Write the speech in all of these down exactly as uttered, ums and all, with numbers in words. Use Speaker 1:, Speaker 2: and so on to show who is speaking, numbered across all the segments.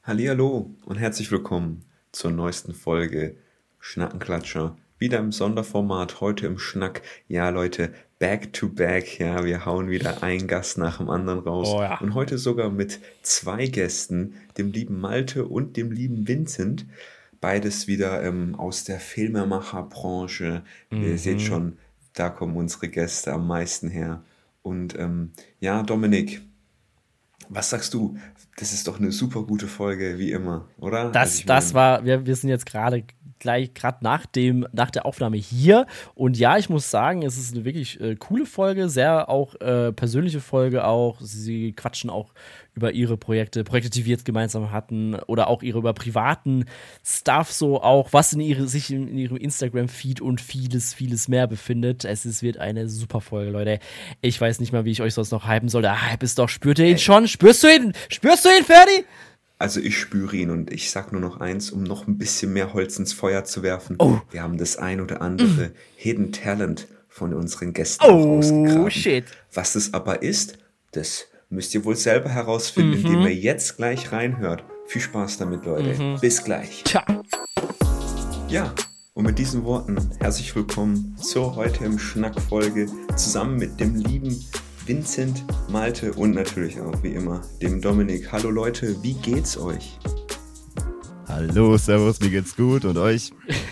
Speaker 1: Hallihallo und herzlich willkommen zur neuesten Folge Schnackenklatscher. Wieder im Sonderformat, heute im Schnack. Ja, Leute, back to back. Ja, wir hauen wieder einen Gast nach dem anderen raus.
Speaker 2: Oh ja.
Speaker 1: Und heute sogar mit zwei Gästen, dem lieben Malte und dem lieben Vincent. Beides wieder ähm, aus der Filmemacherbranche. Ihr seht schon, da kommen unsere Gäste am meisten her. Und ähm, ja, Dominik, was sagst du? Das ist doch eine super gute Folge, wie immer, oder? Also
Speaker 2: Das,
Speaker 1: ich
Speaker 2: das
Speaker 1: mein,
Speaker 2: war, wir, wir sind jetzt gerade gleich, gerade nach dem, nach der Aufnahme hier. Und ja, ich muss sagen, es ist eine wirklich äh, coole Folge, sehr auch äh, persönliche Folge auch. Sie quatschen auch über ihre Projekte, Projekte, die wir jetzt gemeinsam hatten, oder auch ihre über privaten Stuff, so auch, was in ihre, sich in, in ihrem Instagram-Feed und vieles, vieles mehr befindet. Es ist, wird eine super Folge, Leute. Ich weiß nicht mal, wie ich euch sonst noch hypen soll. Der Hype ist doch, spürt ihr ihn schon? Spürst du ihn? Spürst du ihn, Ferdi?
Speaker 1: also ich spüre ihn und ich sag nur noch eins, um noch ein bisschen mehr Holz ins Feuer zu werfen.
Speaker 2: Oh.
Speaker 1: Wir haben das ein oder andere Hidden Talent von unseren Gästen auch
Speaker 2: Oh,
Speaker 1: ausgegraben.
Speaker 2: shit.
Speaker 1: Was es aber ist, das müsst ihr wohl selber herausfinden, indem ihr jetzt gleich reinhört. Viel Spaß damit, Leute. Bis gleich.
Speaker 2: Tja.
Speaker 1: Ja, und mit diesen Worten herzlich willkommen zur heute im Schnack-Folge zusammen mit dem lieben Vincent, Malte und natürlich auch wie immer dem Dominik. Hallo Leute, wie geht's euch?
Speaker 3: Hallo, servus, mir geht's gut und euch?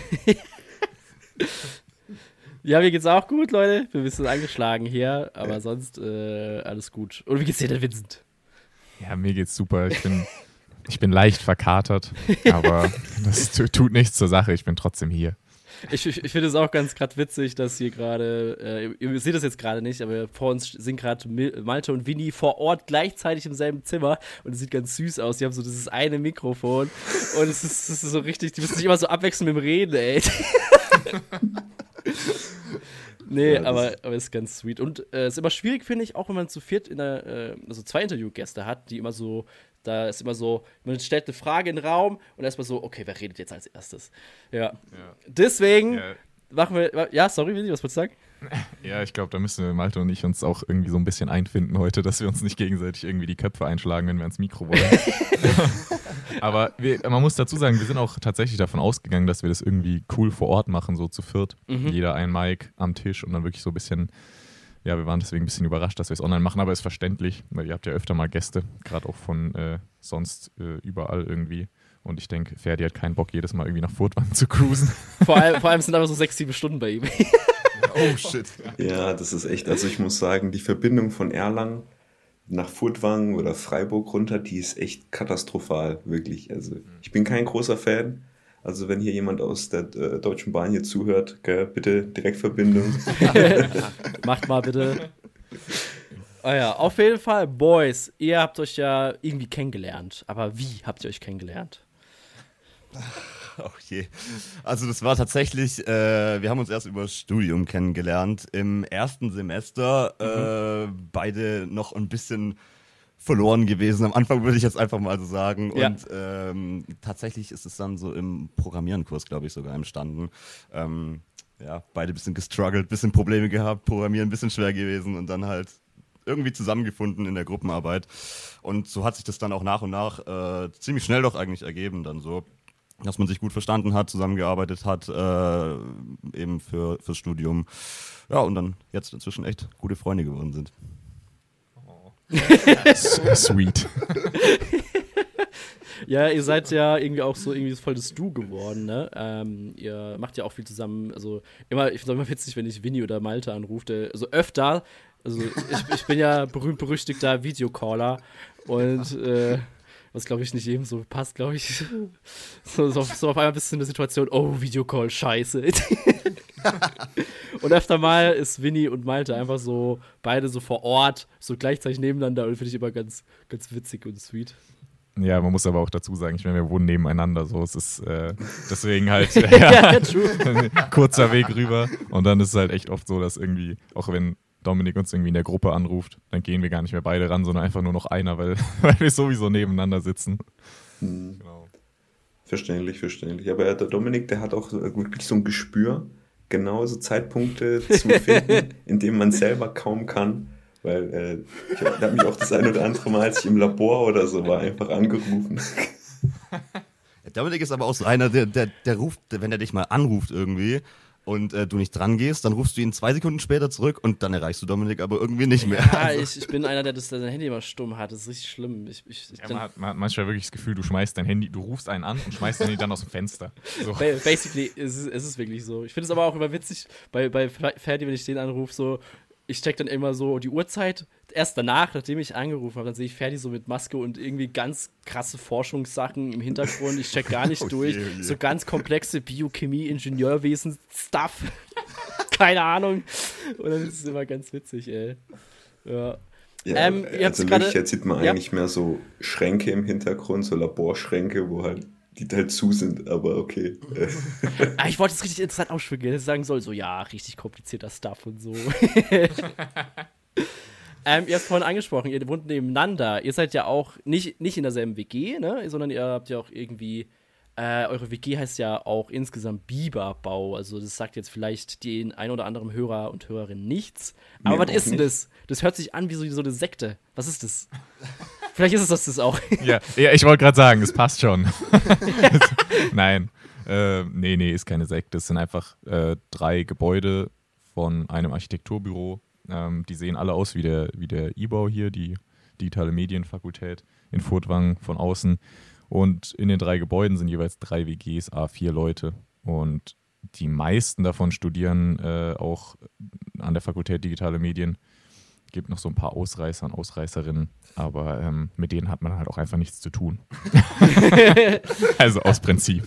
Speaker 2: Ja, mir geht's auch gut, Leute. Wir sind ein bisschen angeschlagen hier, aber sonst äh, alles gut. Und wie geht's dir denn, Vincent?
Speaker 4: Ja, mir geht's super. Ich bin, ich bin leicht verkatert, aber das tu- tut nichts zur Sache. Ich bin trotzdem hier.
Speaker 2: Ich, ich, ich finde es auch ganz gerade witzig, dass hier gerade, äh, ihr seht das jetzt gerade nicht, aber vor uns sind gerade Malte und Vinny vor Ort gleichzeitig im selben Zimmer und es sieht ganz süß aus. Die haben so dieses eine Mikrofon und es ist, es ist so richtig, die müssen sich immer so abwechseln mit dem Reden, ey. Nee,
Speaker 1: Ja, das-
Speaker 2: aber, aber ist ganz sweet. Und es äh, ist immer schwierig, finde ich, auch wenn man zu viert in der, äh, also zwei Interviewgäste hat, die immer so, da ist immer so, man stellt eine Frage in den Raum und erstmal so, okay, wer redet jetzt als erstes? Ja. Deswegen
Speaker 4: Ja.
Speaker 2: machen wir, ja, sorry, Vinny, was wolltest du sagen?
Speaker 4: Ja, ich glaube, da müssen wir, Malte und ich, uns auch irgendwie so ein bisschen einfinden heute, dass wir uns nicht gegenseitig irgendwie die Köpfe einschlagen, wenn wir ans Mikro wollen. Aber wir, man muss dazu sagen, wir sind auch tatsächlich davon ausgegangen, dass wir das irgendwie cool vor Ort machen, so zu viert. Jeder ein Mic am Tisch und dann wirklich so ein bisschen, ja, wir waren deswegen ein bisschen überrascht, dass wir es online machen, aber ist verständlich, weil ihr habt ja öfter mal Gäste, gerade auch von äh, sonst äh, überall irgendwie. Und ich denke, Ferdi hat keinen Bock, jedes Mal irgendwie nach Furtwangen zu cruisen.
Speaker 2: Vor allem, vor allem sind aber so sechs, sieben Stunden bei ihm.
Speaker 3: Oh shit.
Speaker 1: Ja, das ist echt, also ich muss sagen, die Verbindung von Erlangen nach Furtwangen oder Freiburg runter, die ist echt katastrophal, wirklich. Also ich bin kein großer Fan. Also wenn hier jemand aus der äh, Deutschen Bahn hier zuhört, gell, bitte Direktverbindung.
Speaker 2: Macht mal bitte. Ah ja, auf jeden Fall, Boys, ihr habt euch ja irgendwie kennengelernt. Aber wie habt ihr euch kennengelernt?
Speaker 3: Oh je. Also das war tatsächlich, äh, wir haben uns erst über das Studium kennengelernt. Im ersten Semester äh, beide noch ein bisschen verloren gewesen. Am Anfang würde ich jetzt einfach mal so sagen.
Speaker 2: Ja.
Speaker 3: Und ähm, tatsächlich ist es dann so im Programmierenkurs, glaube ich, sogar entstanden. Ähm, ja, beide ein bisschen gestruggelt, ein bisschen Probleme gehabt, Programmieren ein bisschen schwer gewesen und dann halt irgendwie zusammengefunden in der Gruppenarbeit. Und so hat sich das dann auch nach und nach äh, ziemlich schnell doch eigentlich ergeben dann so, dass man sich gut verstanden hat, zusammengearbeitet hat, äh, eben für fürs Studium. Ja, und dann jetzt inzwischen echt gute Freunde geworden sind.
Speaker 4: Sweet.
Speaker 2: Ja, ihr seid ja irgendwie auch so irgendwie voll das Du geworden, ne? Ähm, ihr macht ja auch viel zusammen. Also immer, ich finde es immer witzig, wenn ich Vinny oder Malte anrufe. der- Also öfter. Also ich, ich bin ja berühmt-berüchtigter Videocaller und äh, was glaube ich nicht jedem so passt, glaube ich. So, so, auf- so auf einmal bist du in der Situation, oh, Videocall, scheiße. Und öfter mal ist Vinny und Malte einfach so, beide so vor Ort, so gleichzeitig nebeneinander und finde ich immer ganz, ganz witzig und sweet.
Speaker 4: Ja, man muss aber auch dazu sagen, ich meine, wir wohnen nebeneinander, so es ist äh, deswegen halt ja,
Speaker 2: Ja, true.
Speaker 4: kurzer Weg rüber und dann ist es halt echt oft so, dass irgendwie, auch wenn Dominik uns irgendwie in der Gruppe anruft, dann gehen wir gar nicht mehr beide ran, sondern einfach nur noch einer, weil, weil wir sowieso nebeneinander sitzen. Genau.
Speaker 1: Verständlich, verständlich. Aber der Dominik, der hat auch wirklich so ein Gespür, genau so Zeitpunkte zu finden, in denen man selber kaum kann. Weil äh, ich habe hab mich auch das ein oder andere Mal, als ich im Labor oder so war, einfach angerufen.
Speaker 3: Dominik ist aber auch so einer, der, der, der ruft, wenn er dich mal anruft irgendwie und äh, du nicht dran gehst, dann rufst du ihn zwei Sekunden später zurück und dann erreichst du Dominik aber irgendwie nicht mehr.
Speaker 2: Ja,
Speaker 3: also.
Speaker 2: ich, ich bin einer, der das sein Handy immer stumm hat. Das ist richtig schlimm. Ich, ich, ich
Speaker 4: Ja, man, hat, man hat manchmal wirklich das Gefühl, du schmeißt dein Handy, du rufst einen an und schmeißt dein Handy dann aus dem Fenster. So.
Speaker 2: Basically ist es, ist es wirklich so. Ich finde es aber auch immer witzig, bei, bei Ferdi, wenn ich den anrufe, so, ich check dann immer so die Uhrzeit. Erst danach, nachdem ich angerufen habe, dann sehe ich Ferdi so mit Maske und irgendwie ganz krasse Forschungssachen im Hintergrund. Ich check gar nicht
Speaker 3: Oh
Speaker 2: durch.
Speaker 3: je, oh je.
Speaker 2: So ganz komplexe Biochemie, Ingenieurwesen, Stuff. Keine Ahnung. Und dann ist es immer ganz witzig, ey. Ja.
Speaker 1: Ja,
Speaker 2: Ähm, ihr habt's
Speaker 1: also
Speaker 2: gerade-
Speaker 1: wirklich, jetzt sieht man
Speaker 2: Ja.
Speaker 1: eigentlich mehr so Schränke im Hintergrund, so Laborschränke, wo halt die halt zu sind, aber okay.
Speaker 2: Ah, ich wollte es richtig interessant ausschwingen, dass ich sagen soll, so, ja, richtig komplizierter Stuff und so. ähm, ihr habt vorhin angesprochen, ihr wohnt nebeneinander. Ihr seid ja auch nicht, nicht in derselben W G, ne? Sondern ihr habt ja auch irgendwie, äh, eure W G heißt ja auch insgesamt Biberbau. Also das sagt jetzt vielleicht den ein oder anderen Hörer und Hörerin nichts. Aber
Speaker 1: Mir
Speaker 2: was
Speaker 1: auch
Speaker 2: ist denn
Speaker 1: nicht.
Speaker 2: das? Das hört sich an wie so, so eine Sekte. Was ist das? Vielleicht ist es das, das auch.
Speaker 4: Ja, ja, ich wollte gerade sagen, es passt schon. Nein, äh, nee, nee, ist keine Sekte. Es sind einfach äh, drei Gebäude von einem Architekturbüro. Ähm, die sehen alle aus wie der, wie der I B A U hier, die Digitale Medienfakultät in Furtwangen von außen. Und in den drei Gebäuden sind jeweils drei W Gs, a vier Leute. Und die meisten davon studieren äh, auch an der Fakultät Digitale Medien. Gibt noch so ein paar Ausreißer und Ausreißerinnen, aber ähm, mit denen hat man halt auch einfach nichts zu tun. Also aus Prinzip.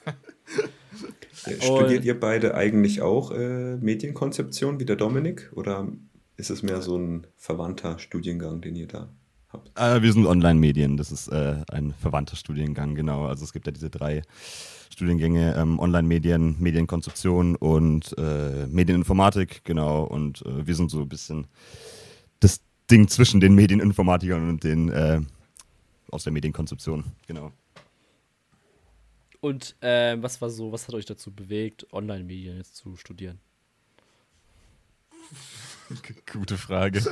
Speaker 1: Studiert ihr beide eigentlich auch äh, Medienkonzeption wie der Dominik? Oder ist es mehr so ein verwandter Studiengang, den ihr da habt?
Speaker 3: Äh, wir sind Online-Medien, das ist äh, ein verwandter Studiengang, genau. Also es gibt ja diese drei Studiengänge, ähm, Online-Medien, Medienkonzeption und äh, Medieninformatik, genau. Und äh, wir sind so ein bisschen das Ding zwischen den Medieninformatikern und den äh, aus der Medienkonzeption, genau.
Speaker 2: Und äh, was war so, was hat euch dazu bewegt, Online-Medien jetzt zu studieren?
Speaker 4: Gute Frage.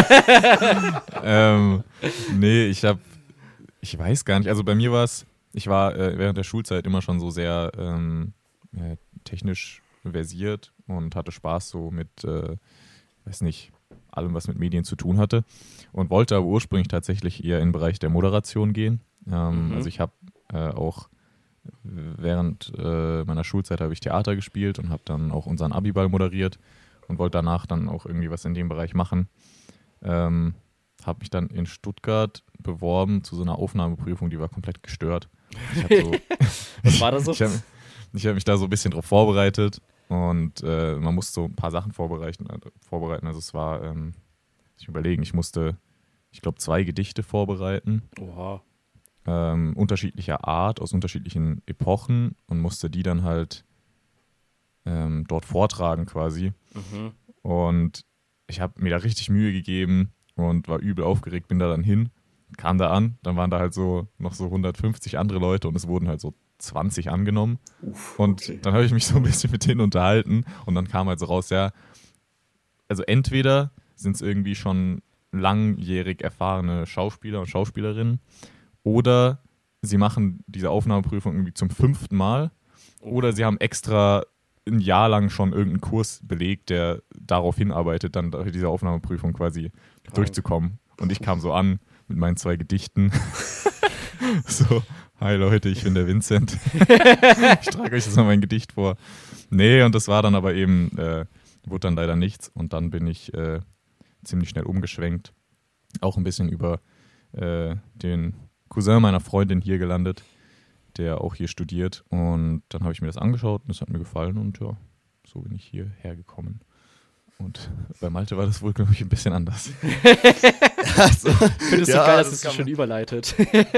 Speaker 4: ähm, nee, ich habe, ich weiß gar nicht, also bei mir war es, ich war äh, während der Schulzeit immer schon so sehr ähm, äh, technisch versiert und hatte Spaß so mit, äh, weiß nicht, allem, was mit Medien zu tun hatte und wollte aber ursprünglich tatsächlich eher in den Bereich der Moderation gehen. Ähm,
Speaker 2: Mhm.
Speaker 4: Also ich habe äh, auch während äh, meiner Schulzeit habe ich Theater gespielt und habe dann auch unseren Abiball moderiert und wollte danach dann auch irgendwie was in dem Bereich machen. Ähm, habe mich dann in Stuttgart beworben zu so einer Aufnahmeprüfung, die war komplett gestört. Ich hab so,
Speaker 2: Was war da so?
Speaker 4: ich habe ich hab mich da so ein bisschen drauf vorbereitet und äh, man musste so ein paar Sachen vorbereiten. vorbereiten. Also es war, ähm, ich überlegen, ich musste, ich glaube, zwei Gedichte vorbereiten.
Speaker 2: Oha.
Speaker 4: Ähm, unterschiedlicher Art, aus unterschiedlichen Epochen und musste die dann halt ähm, dort vortragen quasi.
Speaker 2: Mhm.
Speaker 4: Und ich habe mir da richtig Mühe gegeben und war übel aufgeregt, bin da dann hin, kam da an, dann waren da halt so noch so hundertfünfzig andere Leute und es wurden halt so zwanzig angenommen.
Speaker 1: Uff,
Speaker 4: Und
Speaker 1: okay.
Speaker 4: dann habe ich mich so ein bisschen mit denen unterhalten und dann kam halt so raus, ja, also entweder sind es irgendwie schon langjährig erfahrene Schauspieler und Schauspielerinnen oder sie machen diese Aufnahmeprüfung irgendwie zum fünften Mal oder sie haben extra ein Jahr lang schon irgendeinen Kurs belegt, der darauf hinarbeitet, dann diese Aufnahmeprüfung quasi
Speaker 2: Krank.
Speaker 4: durchzukommen. Und ich kam so an mit meinen zwei Gedichten. So, hi Leute, ich bin der Vincent. Ich trage euch jetzt mal mein Gedicht vor. Nee, und das war dann aber eben, äh, wurde dann leider nichts. Und dann bin ich äh, ziemlich schnell umgeschwenkt. Auch ein bisschen über äh, den Cousin meiner Freundin hier gelandet, der auch hier studiert. Und dann habe ich mir das angeschaut und es hat mir gefallen. Und ja, so bin ich hierher gekommen. Und bei Malte war das wohl, glaube ich, ein bisschen anders.
Speaker 3: Also,
Speaker 2: Findest
Speaker 3: ja,
Speaker 2: du geil, dass
Speaker 3: das
Speaker 2: es
Speaker 3: kann
Speaker 2: schon
Speaker 3: man-
Speaker 2: überleitet?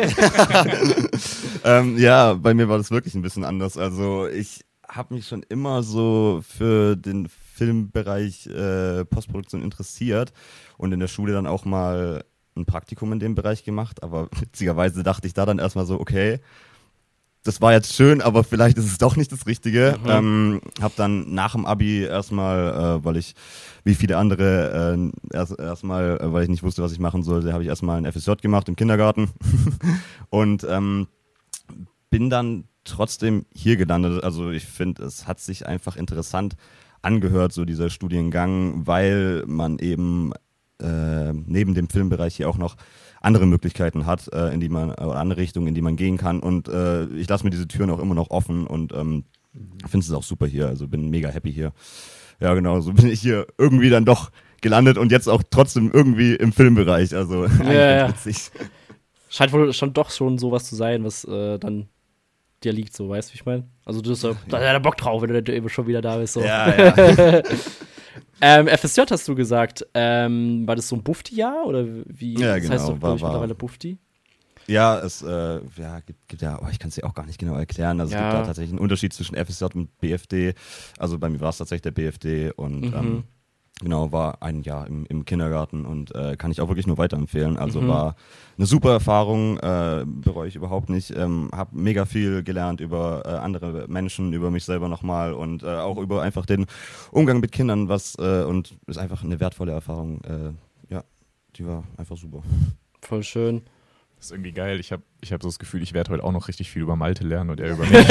Speaker 3: ähm, ja, bei mir war das wirklich ein bisschen anders. Also ich habe mich schon immer so für den Filmbereich äh, Postproduktion interessiert und in der Schule dann auch mal ein Praktikum in dem Bereich gemacht. Aber witzigerweise dachte ich da dann erstmal so, okay, das war jetzt schön, aber vielleicht ist es doch nicht das Richtige.
Speaker 2: Mhm.
Speaker 3: Ähm, hab dann nach dem Abi erstmal, äh, weil ich, wie viele andere, äh, erst erstmal, äh, weil ich nicht wusste, was ich machen sollte, habe ich erstmal ein F S J gemacht im Kindergarten. Und ähm, bin dann trotzdem hier gelandet. Also ich finde, es hat sich einfach interessant angehört, so dieser Studiengang, weil man eben äh, neben dem Filmbereich hier auch noch andere Möglichkeiten hat, äh, in die man, oder andere Richtungen, in die man gehen kann. Und äh, ich lasse mir diese Türen auch immer noch offen und ähm, finde es auch super hier. Also bin mega happy hier. Ja, genau, so bin ich hier irgendwie dann doch gelandet und jetzt auch trotzdem irgendwie im Filmbereich. Also
Speaker 2: ja, ja.
Speaker 3: witzig.
Speaker 2: Scheint wohl schon doch schon sowas zu sein, was äh, dann dir liegt, so, weißt du, wie ich meine? Also du hast ja, da hat er Bock drauf, wenn du dann eben schon wieder da bist. So.
Speaker 3: Ja, ja.
Speaker 2: ähm, F S J hast du gesagt, ähm, war das so ein Bufti-Jahr oder wie?
Speaker 3: Ja,
Speaker 2: das
Speaker 3: genau.
Speaker 2: heißt doch, glaub ich,
Speaker 3: War- war-
Speaker 2: mittlerweile Bufti.
Speaker 3: Ja, es äh, ja, gibt, gibt ja, oh, ich kann es dir auch gar nicht genau erklären. Also
Speaker 2: Ja.
Speaker 3: es gibt da tatsächlich einen Unterschied zwischen F S J und B F D. Also bei mir war es tatsächlich der B F D und
Speaker 2: Mhm.
Speaker 3: ähm, genau, war ein Jahr im, im Kindergarten und äh, kann ich auch wirklich nur weiterempfehlen. Also
Speaker 2: Mhm.
Speaker 3: war eine super Erfahrung, äh, bereue ich überhaupt nicht. Ähm, hab mega viel gelernt über äh, andere Menschen, über mich selber nochmal und äh, auch über einfach den Umgang mit Kindern, was äh, und ist einfach eine wertvolle Erfahrung. Äh, ja, die war einfach super.
Speaker 2: Voll schön.
Speaker 4: Das ist irgendwie geil. Ich habe ich hab so das Gefühl, ich werde heute auch noch richtig viel über Malte lernen und er über mich.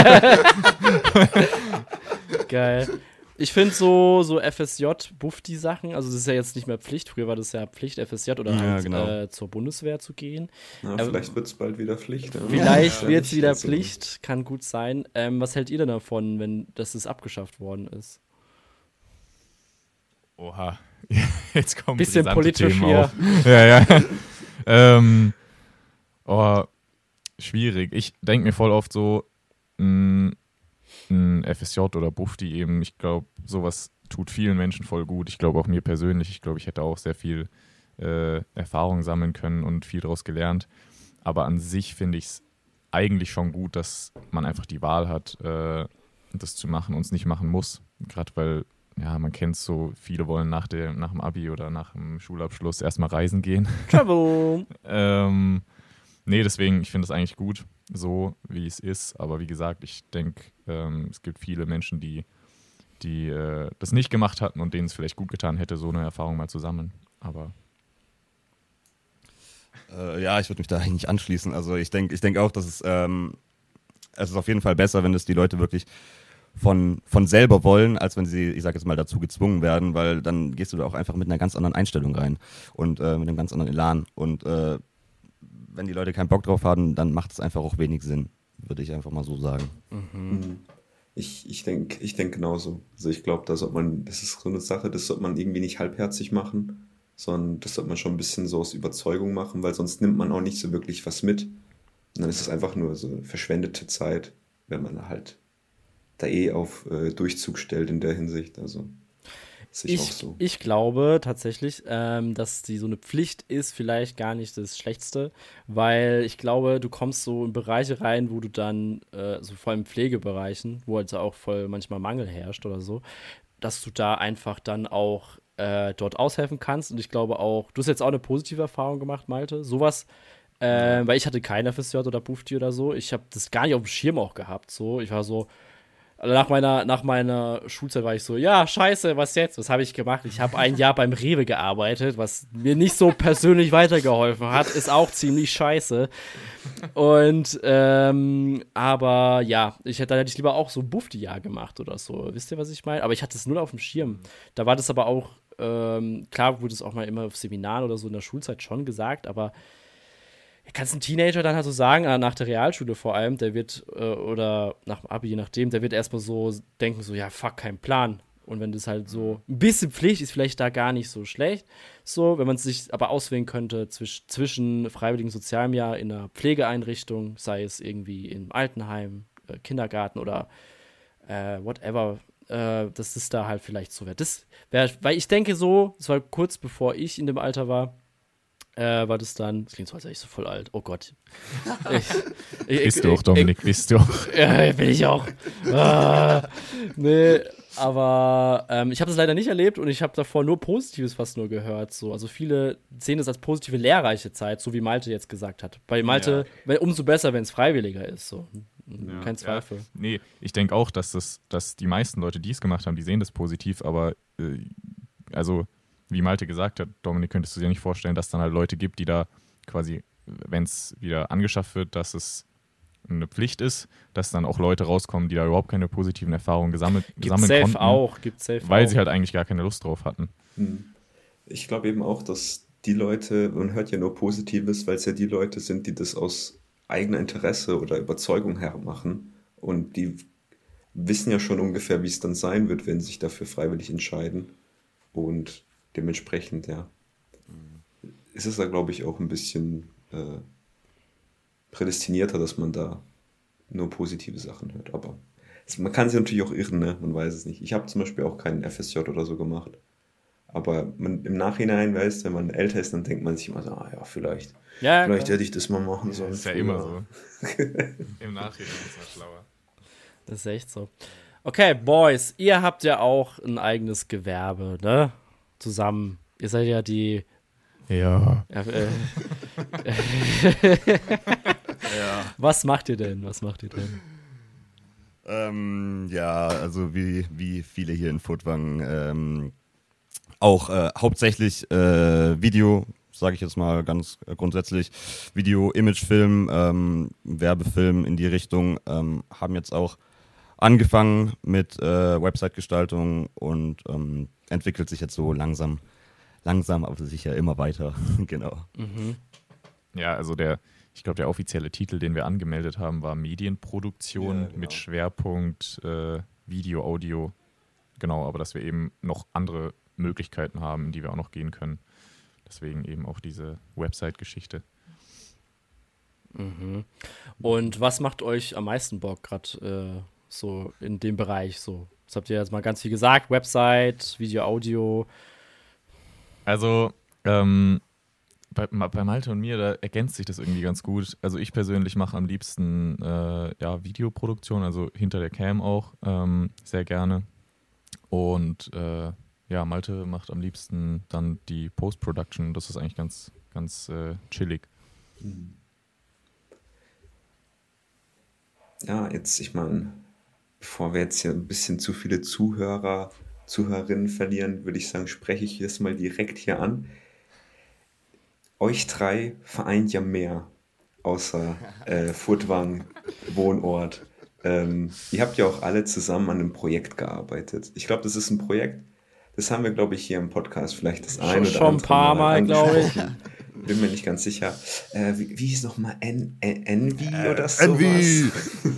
Speaker 2: Geil. Ich finde so, so F S J, Bufti-Sachen, also das ist ja jetzt nicht mehr Pflicht, früher war das ja Pflicht, F S J oder
Speaker 3: Ja,
Speaker 2: halt
Speaker 3: genau.
Speaker 2: äh, zur Bundeswehr zu gehen.
Speaker 1: Ja,
Speaker 2: Ähm,
Speaker 1: vielleicht wird es bald wieder Pflicht. Ja.
Speaker 2: Vielleicht
Speaker 1: Ja,
Speaker 2: wird es
Speaker 1: nicht
Speaker 2: wieder
Speaker 1: so.
Speaker 2: Pflicht, kann gut sein. Ähm, was hält ihr denn davon, wenn das ist abgeschafft worden ist?
Speaker 4: Oha, jetzt kommen
Speaker 2: Bisschen
Speaker 4: brisante
Speaker 2: politisch
Speaker 4: Themen
Speaker 2: hier.
Speaker 4: auf. Ja, ja. ähm, oh, schwierig. Ich denke mir voll oft so, mh, ein F S J oder Bufti eben, ich glaube, sowas tut vielen Menschen voll gut. Ich glaube auch mir persönlich, ich glaube, ich hätte auch sehr viel äh, Erfahrung sammeln können und viel daraus gelernt. Aber an sich finde ich es eigentlich schon gut, dass man einfach die Wahl hat, äh, das zu machen und es nicht machen muss. Gerade weil, ja, man kennt so, viele wollen nach, der, nach dem Abi oder nach dem Schulabschluss erstmal reisen gehen.
Speaker 2: Travel!
Speaker 4: ähm, nee, deswegen, ich finde es eigentlich gut, so wie es ist. Aber wie gesagt, ich denke, ähm, es gibt viele Menschen, die, die äh, das nicht gemacht hatten und denen es vielleicht gut getan hätte, so eine Erfahrung mal zu sammeln. Aber
Speaker 3: Äh, ja, ich würde mich da eigentlich anschließen. Also ich denke ich denk auch, dass es, ähm, es ist auf jeden Fall besser, wenn das die Leute wirklich von, von selber wollen, als wenn sie, ich sage jetzt mal, dazu gezwungen werden, weil dann gehst du da auch einfach mit einer ganz anderen Einstellung rein und äh, mit einem ganz anderen Elan. Und äh, wenn die Leute keinen Bock drauf haben, dann macht es einfach auch wenig Sinn, würde ich einfach mal so sagen.
Speaker 1: Mhm. Ich, ich denke ich denk genauso. Also ich glaube, da sollte man, das ist so eine Sache, das sollte man irgendwie nicht halbherzig machen, sondern das sollte man schon ein bisschen so aus Überzeugung machen, weil sonst nimmt man auch nicht so wirklich was mit. Und dann ist es einfach nur so verschwendete Zeit, wenn man halt da eh auf äh, Durchzug stellt in der Hinsicht. Also sehe ich, auch
Speaker 2: Ich,
Speaker 1: so.
Speaker 2: ich glaube tatsächlich, ähm, dass die so eine Pflicht ist, vielleicht gar nicht das Schlechteste, weil ich glaube, du kommst so in Bereiche rein, wo du dann, äh, so vor allem Pflegebereichen, wo halt auch voll manchmal Mangel herrscht oder so, dass du da einfach dann auch äh, dort aushelfen kannst. Und ich glaube auch, du hast jetzt auch eine positive Erfahrung gemacht, Malte. Sowas, äh, weil ich hatte kein F S J oder Bufti oder so. Ich habe das gar nicht auf dem Schirm auch gehabt. So, ich war so, also nach meiner, nach meiner Schulzeit war ich so, ja, scheiße, was jetzt? Was habe ich gemacht? Ich habe ein Jahr beim Rewe gearbeitet, was mir nicht so persönlich weitergeholfen hat, ist auch ziemlich scheiße. Und, ähm, aber ja, ich hätte, da hätte ich lieber auch so ein Bufti-Jahr gemacht oder so. Wisst ihr, was ich meine? Aber ich hatte es null auf dem Schirm. Da war das aber auch, ähm, klar wurde es auch mal immer auf Seminaren oder so in der Schulzeit schon gesagt, aber kannst ein Teenager dann halt so sagen, äh, nach der Realschule vor allem, der wird, äh, oder nach dem Abi, je nachdem, der wird erstmal so denken, so, ja, fuck, kein Plan. Und wenn das halt so ein bisschen Pflicht ist, vielleicht da gar nicht so schlecht. So, wenn man sich aber auswählen könnte zwisch, zwischen freiwilligem sozialem Jahr in einer Pflegeeinrichtung, sei es irgendwie im Altenheim, äh, Kindergarten oder äh, whatever, äh, dass das da halt vielleicht so wäre. Das wäre, weil ich denke so, das war kurz bevor ich in dem Alter war, Äh, war das dann, das klingt so, als wäre ich so voll alt. Oh Gott. Ich, ich,
Speaker 4: bist du auch, Dominik, bist du auch.
Speaker 2: Ja, bin ich auch. Ah, nee, aber ähm, ich habe das leider nicht erlebt und ich habe davor nur Positives fast nur gehört. So. Also viele sehen das als positive, lehrreiche Zeit, so wie Malte jetzt gesagt hat. Bei Malte, ja. umso besser, wenn es freiwilliger ist. So. Ja, kein Zweifel.
Speaker 4: Ja. Nee, ich denke auch, dass, das, dass die meisten Leute, die es gemacht haben, die sehen das positiv, aber äh, also wie Malte gesagt hat, Dominik, könntest du dir nicht vorstellen, dass es dann halt Leute gibt, die da quasi, wenn es wieder angeschafft wird, dass es eine Pflicht ist, dass dann auch Leute rauskommen, die da überhaupt keine positiven Erfahrungen gesammelt,
Speaker 2: Gibt
Speaker 4: gesammelt
Speaker 2: safe
Speaker 4: konnten.
Speaker 2: auch, gibt safe
Speaker 4: weil
Speaker 2: auch.
Speaker 4: sie halt eigentlich gar keine Lust drauf hatten.
Speaker 1: Ich glaube eben auch, dass die Leute, man hört ja nur Positives, weil es ja die Leute sind, die das aus eigener Interesse oder Überzeugung her machen. Und die wissen ja schon ungefähr, wie es dann sein wird, wenn sie sich dafür freiwillig entscheiden. Und dementsprechend, ja, ist es da, glaube ich, auch ein bisschen äh, prädestinierter, dass man da nur positive Sachen hört. Aber es, man kann sich natürlich auch irren, ne? Man weiß es nicht. Ich habe zum Beispiel auch keinen F S J oder so gemacht. Aber man, im Nachhinein weiß, wenn man älter ist, dann denkt man sich immer so, ah ja, vielleicht,
Speaker 2: Ja,
Speaker 1: vielleicht
Speaker 2: klar.
Speaker 1: hätte ich das mal machen sollen.
Speaker 4: Das ist ja
Speaker 1: früher.
Speaker 4: immer so. Im Nachhinein ist man schlauer.
Speaker 2: Das ist echt so. Okay, Boys, ihr habt ja auch ein eigenes Gewerbe, ne? Zusammen. Ihr seid ja die.
Speaker 4: Ja.
Speaker 2: Ja, äh,
Speaker 3: Ja.
Speaker 2: was macht ihr denn? Was macht ihr denn?
Speaker 3: Ähm, ja, also wie, wie viele hier in Furtwangen ähm, auch äh, hauptsächlich äh, Video, sage ich jetzt mal ganz grundsätzlich, Video, Imagefilm, ähm, Werbefilm in die Richtung, ähm, haben jetzt auch angefangen mit äh, Website-Gestaltung und ähm, entwickelt sich jetzt so langsam, langsam, aber sicher immer weiter. Genau.
Speaker 2: Mhm.
Speaker 4: Ja, also der, ich glaube, der offizielle Titel, den wir angemeldet haben, war Medienproduktion
Speaker 3: Ja, genau.
Speaker 4: mit Schwerpunkt äh, Video, Audio. Genau, aber dass wir eben noch andere Möglichkeiten haben, in die wir auch noch gehen können. Deswegen eben auch diese Website-Geschichte.
Speaker 2: Mhm. Und was macht euch am meisten Bock gerade äh, so in dem Bereich? So, das habt ihr jetzt mal ganz viel gesagt: Website, Video, Audio.
Speaker 4: Also, ähm, bei, bei Malte und mir, da ergänzt sich das irgendwie ganz gut. Also ich persönlich mache am liebsten äh, ja, Videoproduktion, also hinter der Cam auch, ähm, sehr gerne. Und äh, ja, Malte macht am liebsten dann die Post-Production. Das ist eigentlich ganz, ganz äh, chillig.
Speaker 1: Ja, jetzt, ich meine, bevor wir jetzt hier ein bisschen zu viele Zuhörer, Zuhörerinnen verlieren, würde ich sagen, spreche ich das mal direkt hier an. Euch drei vereint ja mehr, außer äh, Furtwangen, Wohnort. Ähm, ihr habt ja auch alle zusammen an einem Projekt gearbeitet. Ich glaube, das ist ein Projekt, das haben wir, glaube ich, hier im Podcast vielleicht das ein oder
Speaker 2: schon ein
Speaker 1: andere
Speaker 2: paar Mal, glaube ich.
Speaker 1: angesprochen. Bin mir nicht ganz sicher. Äh, wie, wie hieß nochmal? En, en, Envy oder sowas?
Speaker 3: Envy!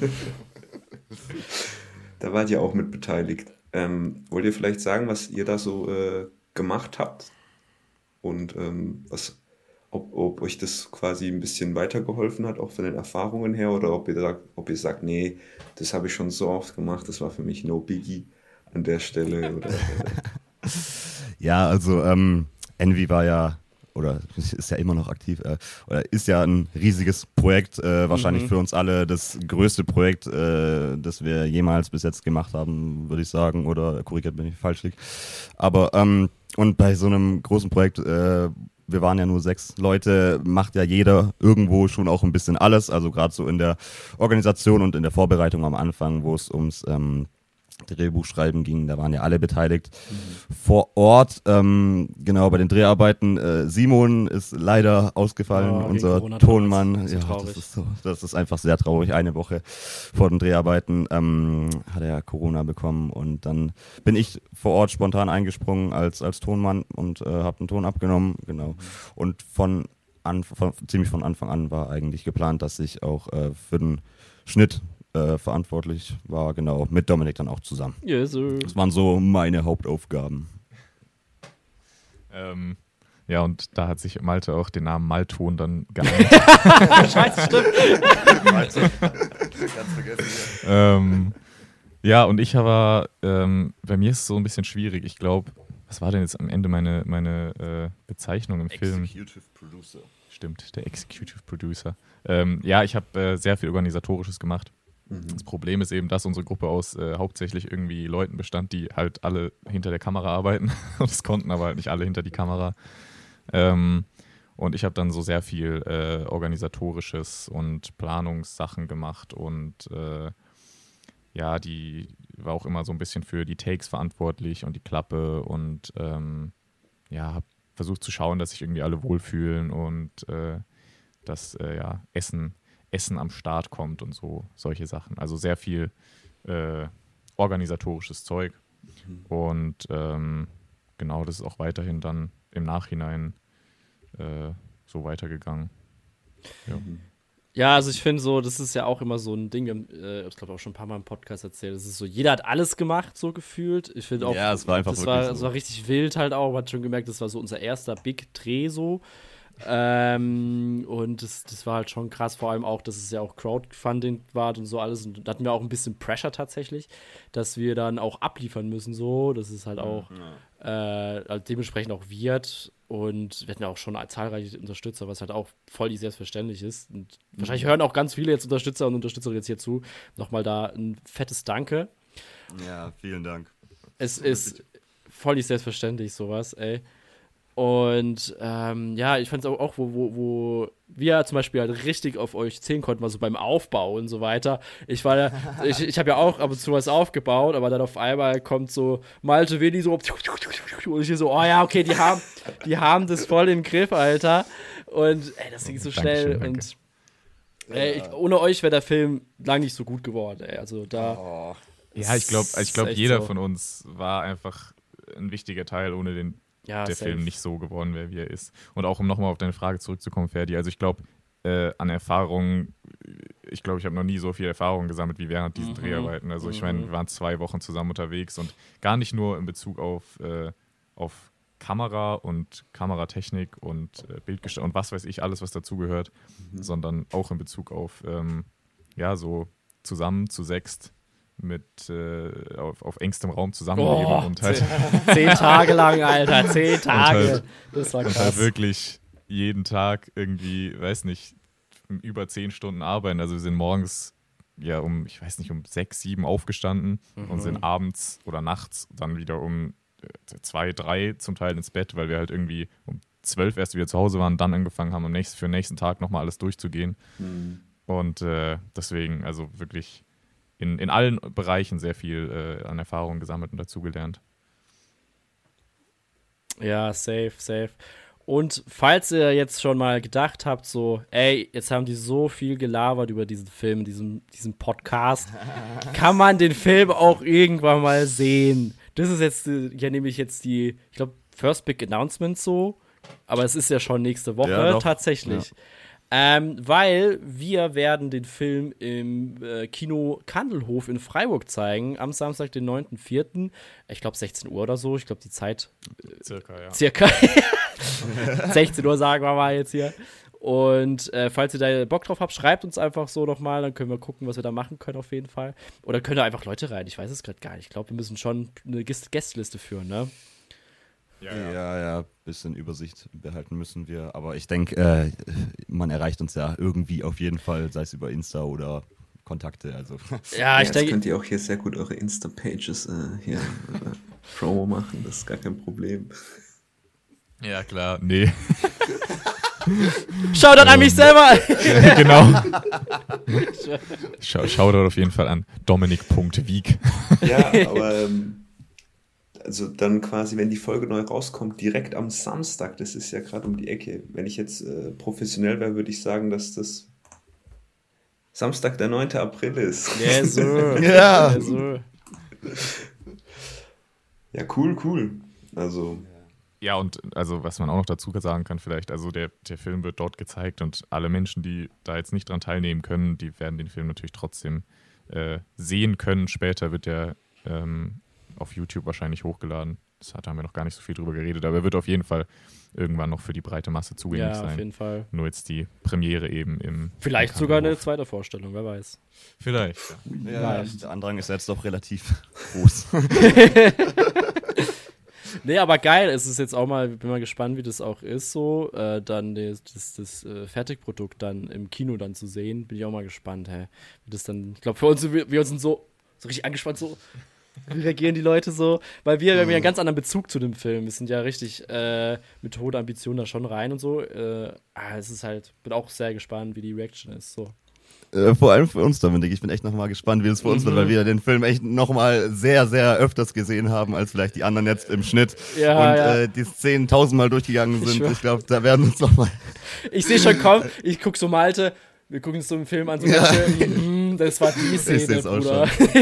Speaker 1: Da wart ihr auch mit beteiligt. Ähm, wollt ihr vielleicht sagen, was ihr da so äh, gemacht habt? Und ähm, was, ob, ob euch das quasi ein bisschen weitergeholfen hat, auch von den Erfahrungen her, oder ob ihr sagt, ob ihr sagt, nee, das habe ich schon so oft gemacht, das war für mich no biggie an der Stelle. Oder, äh,
Speaker 3: Ja, also ähm, Envy war ja, oder ist ja immer noch aktiv, äh, oder ist ja ein riesiges Projekt, äh, wahrscheinlich
Speaker 2: Mhm.
Speaker 3: für uns alle das größte Projekt, äh, das wir jemals bis jetzt gemacht haben, würde ich sagen, oder korrigiert, wenn ich falsch liege. Aber, ähm, und bei so einem großen Projekt, äh, wir waren ja nur sechs Leute, macht ja jeder irgendwo schon auch ein bisschen alles, also gerade so in der Organisation und in der Vorbereitung am Anfang, wo es ums ähm, Drehbuchschreiben ging, da waren ja alle beteiligt. Vor Ort, ähm, genau, bei den Dreharbeiten, äh, Simon ist leider ausgefallen,
Speaker 2: Ja, wegen
Speaker 3: unser
Speaker 2: Corona
Speaker 3: Tonmann.
Speaker 2: damals. So
Speaker 3: Ja,
Speaker 2: traurig.
Speaker 3: das ist so, das ist einfach sehr traurig. Eine Woche vor den Dreharbeiten ähm, hat er Corona bekommen und dann bin ich vor Ort spontan eingesprungen als, als Tonmann und äh, habe den Ton abgenommen, genau. Und von, an, von ziemlich von Anfang an war eigentlich geplant, dass ich auch äh, für den Schnitt äh, verantwortlich war, genau, mit Dominik dann auch zusammen.
Speaker 2: Yes, sir.
Speaker 3: Das waren so meine Hauptaufgaben.
Speaker 4: Ähm, ja, und da hat sich Malte auch den Namen Malton dann geeinigt.
Speaker 2: Scheiße, stimmt.
Speaker 3: Ganz vergessen.
Speaker 4: ähm, ja, und ich aber, ähm, bei mir ist es so ein bisschen schwierig. Ich glaube, was war denn jetzt am Ende meine, meine äh, Bezeichnung im Film?
Speaker 3: Executive Producer.
Speaker 4: Stimmt, der Executive Producer. Ähm, ja, ich habe äh, sehr viel Organisatorisches gemacht. Das Problem ist eben, dass unsere Gruppe aus äh, hauptsächlich irgendwie Leuten bestand, die halt alle hinter der Kamera arbeiten. Und es konnten aber halt nicht alle hinter die Kamera. Ähm, und ich habe dann so sehr viel äh, Organisatorisches und Planungssachen gemacht und äh, ja, die war auch immer so ein bisschen für die Takes verantwortlich und die Klappe und ähm, ja, habe versucht zu schauen, dass sich irgendwie alle wohlfühlen und äh, dass äh, ja, Essen Essen am Start kommt und so, solche Sachen. Also sehr viel äh, organisatorisches Zeug. Mhm. Und ähm, genau, das ist auch weiterhin dann im Nachhinein äh, so weitergegangen. Ja.
Speaker 2: Mhm. Ja, also ich finde so, das ist ja auch immer so ein Ding, äh, ich glaube auch schon ein paar Mal im Podcast erzählt, das ist so, jeder hat alles gemacht, so gefühlt. Ich finde auch,
Speaker 3: ja, es war einfach
Speaker 2: das
Speaker 3: wirklich
Speaker 2: war,
Speaker 3: so.
Speaker 2: das war richtig wild halt auch, man hat schon gemerkt, das war so unser erster Big Dreh so. Ähm, und das, das war halt schon krass, vor allem auch, dass es ja auch Crowdfunding war und so alles. Und da hatten wir auch ein bisschen Pressure tatsächlich, dass wir dann auch abliefern müssen, so. Das ist halt auch ja. äh, halt dementsprechend auch wird. Und wir hatten ja auch schon zahlreiche Unterstützer, was halt auch voll nicht selbstverständlich ist. Und mhm. wahrscheinlich hören auch ganz viele jetzt Unterstützer und Unterstützerinnen jetzt hier zu. Nochmal da ein fettes Danke.
Speaker 3: Ja, vielen Dank.
Speaker 2: Es ist voll nicht selbstverständlich, sowas, ey. Und ähm, ja, ich fand es auch, auch, wo, wo, wo wir zum Beispiel halt richtig auf euch zählen konnten, also beim Aufbau und so weiter. Ich war ja, ich, ich habe ja auch ab und zu was aufgebaut, aber dann auf einmal kommt so Malte Willi so und ich hier so, oh ja, okay, die haben, die haben das voll im Griff, Alter. Und ey, das ging so schnell.
Speaker 4: Dankeschön,
Speaker 2: und ey, ich, ohne euch wäre der Film lang nicht so gut geworden, ey. Also da.
Speaker 4: Oh. Ja, ich glaube, ich glaub, jeder so. von uns war einfach ein wichtiger Teil, ohne den ja, der safe. Film nicht so geworden wäre, wie er ist. Und auch um nochmal auf deine Frage zurückzukommen, Ferdi, also ich glaube, äh, an Erfahrungen, ich glaube, ich habe noch nie so viel Erfahrung gesammelt wie während diesen mhm. Dreharbeiten. Also ich meine, wir waren zwei Wochen zusammen unterwegs und gar nicht nur in Bezug auf, äh, auf Kamera und Kameratechnik und äh, Bildgestaltung und was weiß ich, alles, was dazugehört, mhm. sondern auch in Bezug auf, ähm, ja, so zusammen zu sechst mit äh, auf, auf engstem Raum zusammenleben oh, und halt
Speaker 2: zehn, zehn Tage lang, Alter, zehn Tage.
Speaker 4: Und halt,
Speaker 2: das war krass.
Speaker 4: Und halt wirklich jeden Tag irgendwie, weiß nicht, über zehn Stunden arbeiten. Also wir sind morgens ja um, ich weiß nicht, um sechs, sieben aufgestanden mhm. und sind abends oder nachts dann wieder um zwei, drei zum Teil ins Bett, weil wir halt irgendwie um zwölf erst wieder zu Hause waren, dann angefangen haben, am nächsten, für den nächsten Tag nochmal alles durchzugehen. Mhm. Und äh, deswegen, also wirklich In, in allen Bereichen sehr viel äh, an Erfahrung gesammelt und dazugelernt.
Speaker 2: Ja, safe, safe. Und falls ihr jetzt schon mal gedacht habt, so, ey, jetzt haben die so viel gelabert über diesen Film, diesen, diesen Podcast, kann man den Film auch irgendwann mal sehen. Das ist jetzt, ja, nämlich jetzt die, ich glaube, First Big Announcement so, aber es ist ja schon nächste Woche ja, tatsächlich. Ja. Ähm, weil wir werden den Film im äh, Kino Kandelhof in Freiburg zeigen, am Samstag, den neunten vierten Ich glaube sechzehn Uhr oder so, ich glaube die Zeit.
Speaker 4: Äh, circa, ja.
Speaker 2: Circa. sechzehn Uhr sagen wir mal jetzt hier. Und äh, falls ihr da Bock drauf habt, schreibt uns einfach so nochmal, dann können wir gucken, was wir da machen können auf jeden Fall. Oder können da einfach Leute rein, ich weiß es gerade gar nicht. Ich glaube, wir müssen schon eine Gästeliste führen, ne?
Speaker 3: Ja, ja, ja, ja, bisschen Übersicht behalten müssen wir. Aber ich denke, äh, man erreicht uns ja irgendwie auf jeden Fall, sei es über Insta oder Kontakte. Also.
Speaker 2: Ja, ich
Speaker 1: ja,
Speaker 2: denke.
Speaker 1: könnt ihr auch hier sehr gut eure Insta-Pages äh, hier äh, Promo machen, das ist gar kein Problem.
Speaker 4: Ja, klar, nee.
Speaker 2: Shoutout ähm, an mich selber!
Speaker 4: Ja, genau. Schau, Shoutout auf jeden Fall an dominik punkt wieg.
Speaker 1: Ja, aber ähm, also dann quasi, wenn die Folge neu rauskommt, direkt am Samstag, das ist ja gerade um die Ecke. Wenn ich jetzt äh, professionell wäre, würde ich sagen, dass das Samstag, der neunte April ist.
Speaker 2: Yes, sir.
Speaker 3: Ja.
Speaker 2: Yes, sir.
Speaker 1: Ja, cool, cool. Also.
Speaker 4: Ja, und also was man auch noch dazu sagen kann vielleicht, also der, der Film wird dort gezeigt und alle Menschen, die da jetzt nicht dran teilnehmen können, die werden den Film natürlich trotzdem äh, sehen können. Später wird der ähm, auf YouTube wahrscheinlich hochgeladen. Das hat, haben wir noch gar nicht so viel drüber geredet, aber er wird auf jeden Fall irgendwann noch für die breite Masse zugänglich sein.
Speaker 2: Ja, auf jeden Fall.
Speaker 4: Nur jetzt die Premiere eben im
Speaker 2: Vielleicht sogar eine zweite Vorstellung, wer weiß.
Speaker 4: Vielleicht.
Speaker 3: Ja, ja, der Andrang ist jetzt doch relativ groß.
Speaker 2: Nee, aber geil, es ist jetzt auch mal, bin mal gespannt, wie das auch ist, so, äh, dann das, das, das äh, Fertigprodukt dann im Kino dann zu sehen, bin ich auch mal gespannt, hä, wie das dann, ich glaube, für uns, wir, wir sind so, so richtig angespannt, so, wie reagieren die Leute so, weil wir, wir haben ja einen ganz anderen Bezug zu dem Film, wir sind ja richtig äh, mit hoher Ambition da schon rein und so, äh, ah, es ist halt, bin auch sehr gespannt, wie die Reaction ist, so.
Speaker 3: Äh, vor allem für uns, Dominik. Ich bin echt nochmal gespannt, wie es für uns mhm. wird, weil wir den Film echt nochmal sehr, sehr öfters gesehen haben, als vielleicht die anderen jetzt im Schnitt.
Speaker 2: Ja,
Speaker 3: und
Speaker 2: ja.
Speaker 3: Äh, die Szenen tausendmal durchgegangen sind. Ich, ich glaube, da werden uns nochmal...
Speaker 2: Ich sehe schon, komm, ich guck so Malte, Wir gucken uns so einen Film an, so ja. mm, das war die Szene,
Speaker 3: ist jetzt
Speaker 2: Bruder.
Speaker 3: auch schon.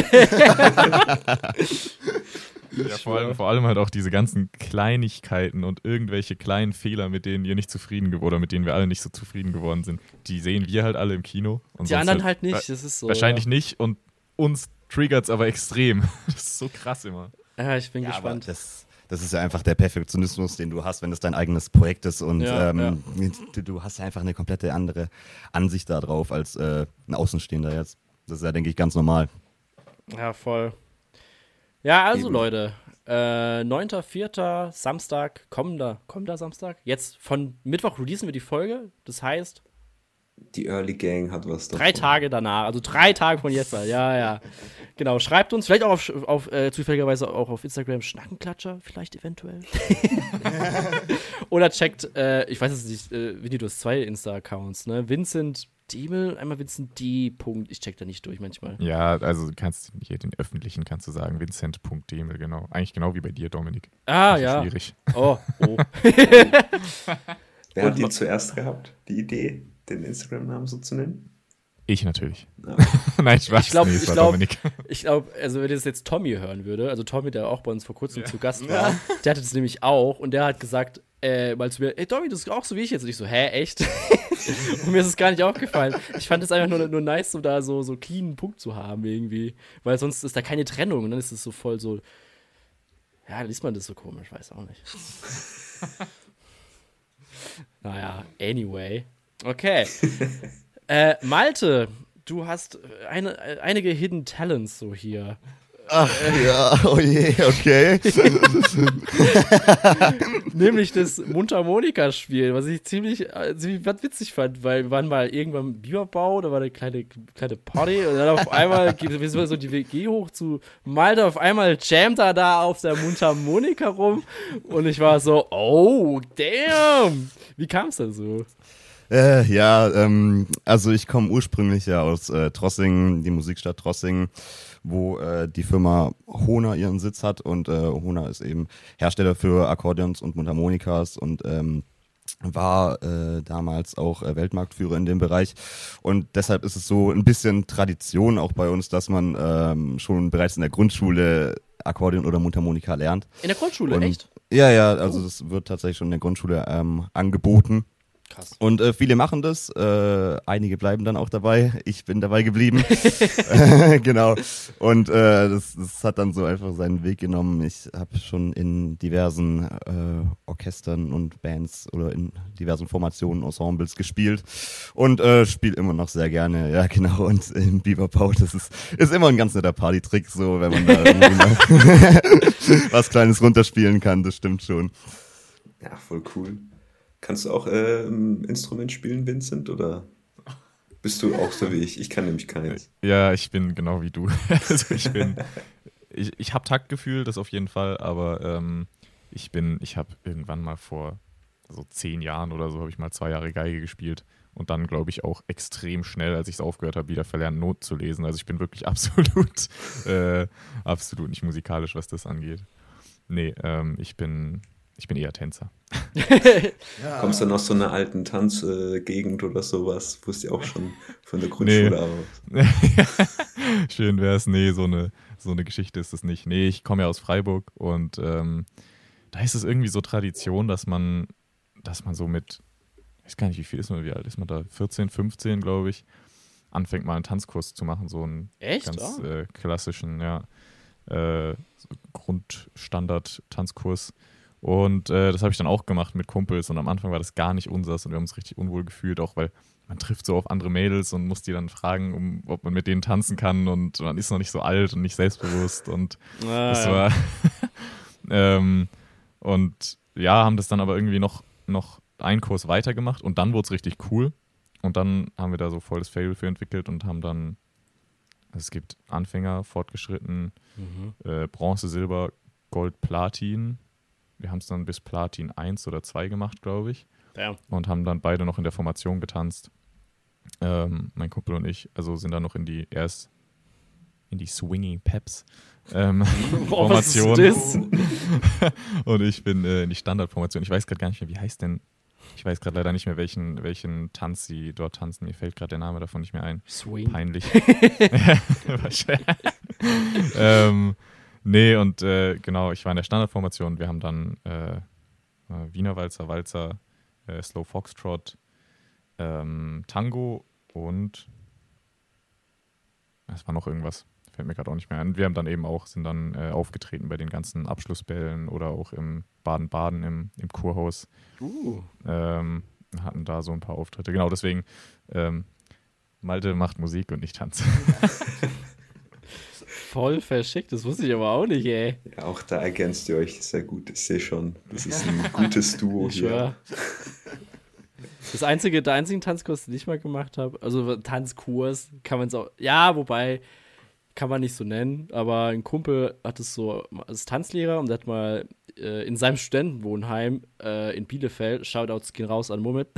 Speaker 4: Ja, vor allem, vor allem halt auch diese ganzen Kleinigkeiten und irgendwelche kleinen Fehler, mit denen ihr nicht zufrieden geworden oder mit denen wir alle nicht so zufrieden geworden sind, die sehen wir halt alle im Kino. Und
Speaker 2: die anderen halt nicht, das ist so.
Speaker 4: Wahrscheinlich
Speaker 2: ja.
Speaker 4: nicht und uns triggert es aber extrem. Das ist so krass immer.
Speaker 2: Ja, ich bin
Speaker 3: ja,
Speaker 2: gespannt.
Speaker 3: Das, das ist ja einfach der Perfektionismus, den du hast, wenn es dein eigenes Projekt ist und
Speaker 2: ja,
Speaker 3: ähm,
Speaker 2: ja.
Speaker 3: Du, du hast ja einfach eine komplette andere Ansicht da drauf als äh, ein Außenstehender jetzt. Das ist ja, denke ich, ganz normal.
Speaker 2: Ja, voll. Ja, also
Speaker 1: Eben.
Speaker 2: Leute, äh, neunter vierter Samstag, kommender, kommender Samstag. Jetzt von Mittwoch releasen wir die Folge. Das heißt,
Speaker 1: Die Early Gang hat was davon.
Speaker 2: drei Tage danach, also drei Tage von jetzt. Ja, ja. Genau, schreibt uns, vielleicht auch auf, auf äh, zufälligerweise auch auf Instagram Schnackenklatscher, vielleicht eventuell. Oder checkt, äh, ich weiß es nicht, äh, Vinny, du hast zwei Insta-Accounts, ne? Vincent Demel, einmal Vincent D. Punkt. Ich check da nicht durch manchmal.
Speaker 4: Ja, also du kannst hier den öffentlichen kannst du sagen, Vincent Punkt Demel, genau. Eigentlich genau wie bei dir, Dominik.
Speaker 2: Ah,
Speaker 4: Also
Speaker 2: ja.
Speaker 4: Schwierig.
Speaker 2: Oh, oh.
Speaker 1: Wer
Speaker 2: Und
Speaker 1: hat die
Speaker 2: ma-
Speaker 1: zuerst gehabt, die Idee, den Instagram-Namen so zu nennen?
Speaker 4: Ich natürlich.
Speaker 1: Ja.
Speaker 4: Nein, Spaß.
Speaker 2: Ich glaub-
Speaker 4: nee, es
Speaker 2: ich
Speaker 4: war
Speaker 2: glaub-
Speaker 4: Dominik.
Speaker 2: Ich glaube, also wenn das jetzt Tommy hören würde, also Tommy, der auch bei uns vor kurzem zu Gast war, der hatte das nämlich auch und der hat gesagt, äh, mal zu mir, ey Tommy, das ist auch so wie ich jetzt. Und ich so, hä, echt? Und mir ist es gar nicht aufgefallen. Ich fand es einfach nur, nur nice, um da so, so cleanen Punkt zu haben irgendwie, weil sonst ist da keine Trennung und dann ist es so voll so, ja, liest man das so komisch, weiß auch nicht. Naja, anyway. Okay. äh, Malte, du hast eine, einige Hidden Talents so hier.
Speaker 3: Ach ja, oh je, okay.
Speaker 2: Nämlich das Mundharmonika-Spiel, was ich ziemlich, äh, ziemlich witzig fand, weil wir waren mal irgendwann im Biberbau, da war eine kleine, kleine Party und dann auf einmal geht wir sind so die W G hoch zu Malte, auf einmal jammt er da auf der Mundharmonika rum und ich war so, oh, damn! Wie kam es denn so?
Speaker 3: Äh, ja, ähm, also ich komme ursprünglich ja aus äh, Trossingen, die Musikstadt Trossingen, wo äh, die Firma Hohner ihren Sitz hat und äh, Hohner ist eben Hersteller für Akkordeons und Mundharmonikas und ähm, war äh, damals auch äh, Weltmarktführer in dem Bereich und deshalb ist es so ein bisschen Tradition auch bei uns, dass man ähm, schon bereits in der Grundschule Akkordeon oder Mundharmonika lernt.
Speaker 2: In der Grundschule,
Speaker 3: Und,
Speaker 2: echt?
Speaker 3: Ja, ja, also das wird tatsächlich schon in der Grundschule ähm, angeboten.
Speaker 2: Krass.
Speaker 3: Und äh, viele machen das, äh, einige bleiben dann auch dabei. Ich bin dabei geblieben. äh, genau. Und äh, das, das hat dann so einfach seinen Weg genommen. Ich habe schon in diversen äh, Orchestern und Bands oder in diversen Formationen, Ensembles gespielt und äh, spiele immer noch sehr gerne. Ja, genau. Und im Biberbau, das ist, ist immer ein ganz netter Partytrick, so wenn man da irgendwie noch was Kleines runterspielen kann. Das stimmt schon.
Speaker 1: Ja, voll cool. Kannst du auch äh, ein Instrument spielen, Vincent, oder bist du auch so wie ich? Ich kann nämlich keins.
Speaker 4: Ja, ich bin genau wie du. Also ich bin, ich, ich habe Taktgefühl, das auf jeden Fall, aber ähm, ich bin, ich habe irgendwann mal vor so zehn Jahren oder so, habe ich mal zwei Jahre Geige gespielt und dann, glaube ich, auch extrem schnell, als ich es aufgehört habe, wieder verlernt, Noten zu lesen. Also ich bin wirklich absolut, äh, absolut nicht musikalisch, was das angeht. Nee, ähm, ich bin... Ich bin eher Tänzer.
Speaker 1: Ja. Kommst du noch aus so einer alten Tanzgegend oder sowas? Wusste ich auch schon von der Grundschule
Speaker 4: Nee.
Speaker 1: aus.
Speaker 4: Schön wär's. Nee, so eine, so eine Geschichte ist es nicht. Nee, ich komme ja aus Freiburg und ähm, da ist es irgendwie so Tradition, dass man, dass man so mit, ich weiß gar nicht, wie viel ist man, wie alt ist man da? vierzehn, fünfzehn, glaube ich, anfängt mal einen Tanzkurs zu machen. So einen
Speaker 2: Echt?
Speaker 4: ganz
Speaker 2: Oh.
Speaker 4: äh, klassischen, ja, äh, so Grundstandard-Tanzkurs. Und äh, das habe ich dann auch gemacht mit Kumpels und am Anfang war das gar nicht unsers und wir haben uns richtig unwohl gefühlt, auch weil man trifft so auf andere Mädels und muss die dann fragen, um, ob man mit denen tanzen kann und man ist noch nicht so alt und nicht selbstbewusst und
Speaker 2: Ah,
Speaker 4: das
Speaker 2: ja.
Speaker 4: war ähm, und ja, haben das dann aber irgendwie noch, noch einen Kurs weitergemacht und dann wurde es richtig cool und dann haben wir da so voll das Fable für entwickelt und haben dann, also es gibt Anfänger, Fortgeschritten,
Speaker 2: Mhm.
Speaker 4: äh, Bronze, Silber, Gold, Platin. Wir haben es dann bis Platin eins oder zwei gemacht, glaube ich.
Speaker 2: Damn.
Speaker 4: Und haben dann beide noch in der Formation getanzt. Ähm, mein Kumpel und ich, also sind dann noch in die, erst in die Swinging Peps ähm,
Speaker 2: Boah, was ist
Speaker 4: Formation.
Speaker 2: das?
Speaker 4: Und ich bin äh, in die Standardformation. Ich weiß gerade gar nicht mehr, wie heißt denn Ich weiß gerade leider nicht mehr, welchen, welchen Tanz sie dort tanzen. Mir fällt gerade der Name davon nicht mehr ein.
Speaker 2: Swing.
Speaker 4: Peinlich. ähm, nee, und äh, genau, ich war in der Standardformation. Wir haben dann äh, Wiener Walzer, Walzer, äh, Slow Foxtrot, ähm, Tango und es war noch irgendwas. Fällt mir gerade auch nicht mehr ein. Wir haben dann eben auch, sind dann äh, aufgetreten bei den ganzen Abschlussbällen oder auch im Baden-Baden im, im Kurhaus.
Speaker 2: Uh.
Speaker 4: Ähm, hatten da so ein paar Auftritte. Genau, deswegen ähm, Malte macht Musik und nicht Tanz.
Speaker 2: Voll verschickt, das wusste ich aber auch nicht, ey.
Speaker 1: Ja, auch da ergänzt ihr euch sehr gut. Ich sehe schon, das ist ein gutes Duo
Speaker 2: Ich
Speaker 1: hier.
Speaker 2: schwör. Das einzige, der einzige Tanzkurs, den ich mal gemacht habe, also Tanzkurs, kann man es auch, ja, wobei, kann man nicht so nennen, aber ein Kumpel hat es so als Tanzlehrer und der hat mal äh, in seinem Studentenwohnheim äh, in Bielefeld, Shoutouts gehen raus an Moment,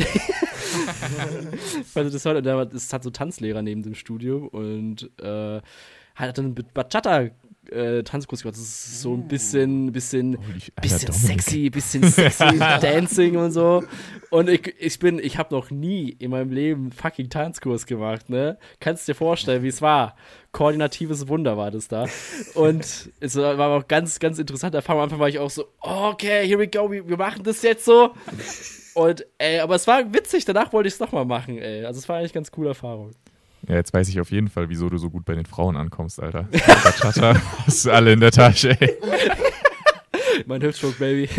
Speaker 2: weil das heute, der ist halt so Tanzlehrer neben dem Studium und äh, hat dann mit Bachata äh, Tanzkurs gemacht. Das ist so ein bisschen, bisschen, bisschen sexy, bisschen sexy Dancing und so. Und ich, ich bin, ich habe noch nie in meinem Leben einen fucking Tanzkurs gemacht, ne? Kannst dir vorstellen, wie es war. Koordinatives Wunder war das da. Und es war auch ganz, ganz interessant. Am Anfang war ich auch so, okay, here we go, wir, wir machen das jetzt so. Und ey, aber es war witzig, danach wollte ich es nochmal machen, ey. Also es war eigentlich eine ganz coole Erfahrung.
Speaker 4: Ja, jetzt weiß ich auf jeden Fall, wieso du so gut bei den Frauen ankommst, Alter. Bachata hast du alle in der Tasche, ey.
Speaker 2: Mein Hüftschwung, Baby.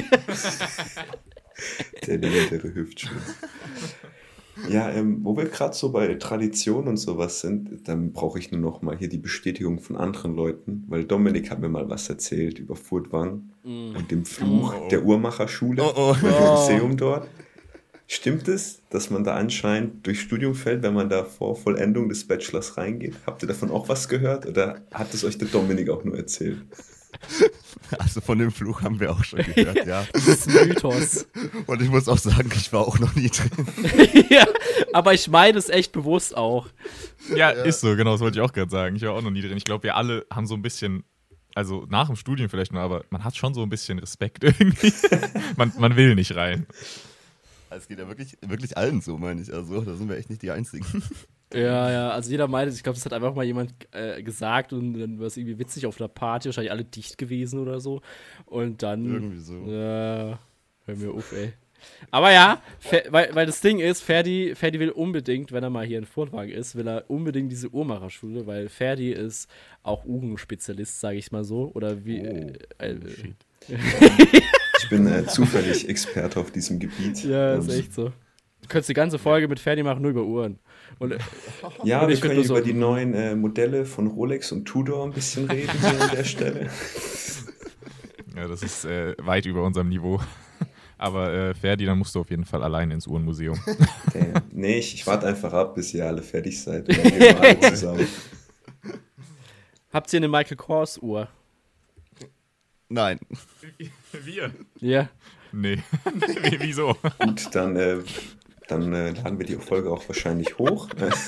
Speaker 1: Der legendäre Hüftschwung. Ja, ähm, wo wir gerade so bei Tradition und sowas sind, dann brauche ich nur noch mal hier die Bestätigung von anderen Leuten, weil Dominik hat mir mal was erzählt über Furtwangen mm. und dem Fluch oh, oh. der Uhrmacherschule,
Speaker 3: oh, oh.
Speaker 1: mit dem Museum dort. Stimmt es, dass man da anscheinend durch Studium fällt, wenn man da vor Vollendung des Bachelors reingeht? Habt ihr davon auch was gehört oder hat es euch der Dominik auch nur erzählt?
Speaker 3: Also von dem Fluch haben wir auch schon gehört, ja.
Speaker 2: Das ist ein Mythos.
Speaker 3: Und ich muss auch sagen, ich war auch noch nie drin.
Speaker 2: Ja, aber ich meine es echt bewusst auch.
Speaker 4: Ja, ja, ist so, genau, das wollte ich auch gerade sagen. Ich war auch noch nie drin. Ich glaube, wir alle haben so ein bisschen, also nach dem Studium vielleicht noch, aber man hat schon so ein bisschen Respekt irgendwie. man, man will nicht rein.
Speaker 3: Es geht ja wirklich, wirklich allen so, meine ich. Also, da sind wir echt nicht die Einzigen.
Speaker 2: Ja, ja, also jeder meint es. Ich glaube, das hat einfach mal jemand äh, gesagt und dann war es irgendwie witzig auf der Party, wahrscheinlich alle dicht gewesen oder so. Und dann.
Speaker 3: Irgendwie so.
Speaker 2: Ja, hör mir auf, ey. Aber ja, Fer- weil, weil das Ding ist, Ferdi, Ferdi will unbedingt, wenn er mal hier in Furtwangen ist, will er unbedingt diese Uhrmacherschule, weil Ferdi ist auch Uhrenspezialist, sage ich mal so. Oder wie.
Speaker 3: Oh,
Speaker 2: äh, äh,
Speaker 3: shit.
Speaker 1: Ich bin äh, zufällig Experte auf diesem Gebiet.
Speaker 2: Ja, ist echt so. Du könntest die ganze Folge mit Ferdi machen, nur über Uhren. Und,
Speaker 1: ja,
Speaker 2: und
Speaker 1: wir
Speaker 2: ich
Speaker 1: können
Speaker 2: nur
Speaker 1: über
Speaker 2: so
Speaker 1: die neuen äh, Modelle von Rolex und Tudor ein bisschen reden hier an der Stelle.
Speaker 4: Ja, das ist äh, weit über unserem Niveau. Aber äh, Ferdi, dann musst du auf jeden Fall allein ins Uhrenmuseum.
Speaker 1: Damn. Nee, ich, ich warte einfach ab, bis ihr alle fertig seid. Und dann gehen wir alle zusammen.
Speaker 2: Habt ihr eine Michael Kors Uhr?
Speaker 3: Nein.
Speaker 4: Wir?
Speaker 2: Ja.
Speaker 4: Nee. Wieso?
Speaker 1: Gut, dann, äh, dann äh, laden wir die Folge auch wahrscheinlich hoch.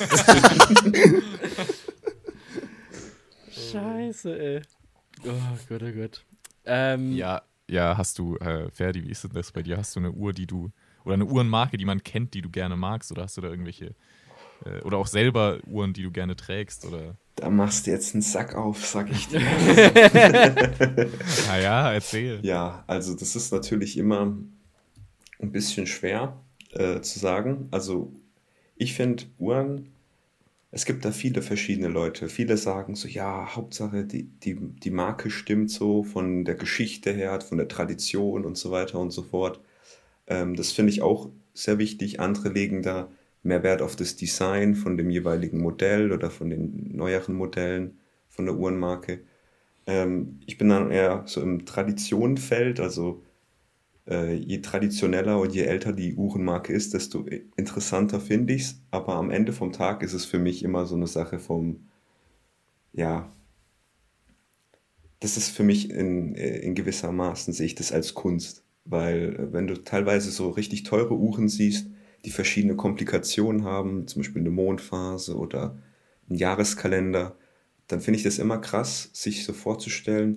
Speaker 2: Scheiße, ey. Oh Gott, oh Gott. Ähm,
Speaker 4: Ja, ja, hast du, äh, Ferdi, wie ist denn das bei dir? Hast du eine Uhr, die du, oder eine Uhrenmarke, die man kennt, die du gerne magst? Oder hast du da irgendwelche, äh, oder auch selber Uhren, die du gerne trägst? Oder?
Speaker 1: Da machst du jetzt einen Sack auf, sag ich dir.
Speaker 4: Naja, erzähl.
Speaker 1: Ja, also das ist natürlich immer ein bisschen schwer äh, zu sagen. Also ich finde Uhren, es gibt da viele verschiedene Leute. Viele sagen so, ja, Hauptsache die, die, die Marke stimmt so von der Geschichte her, von der Tradition und so weiter und so fort. Ähm, das finde ich auch sehr wichtig. Andere legen da mehr Wert auf das Design von dem jeweiligen Modell oder von den neueren Modellen von der Uhrenmarke. Ähm, ich bin dann eher so im Traditionenfeld, also äh, je traditioneller und je älter die Uhrenmarke ist, desto interessanter finde ich es. Aber am Ende vom Tag ist es für mich immer so eine Sache vom, ja, das ist für mich in, in gewissermaßen, sehe ich das als Kunst. Weil wenn du teilweise so richtig teure Uhren siehst, die verschiedene Komplikationen haben, zum Beispiel eine Mondphase oder einen Jahreskalender, dann finde ich das immer krass, sich so vorzustellen,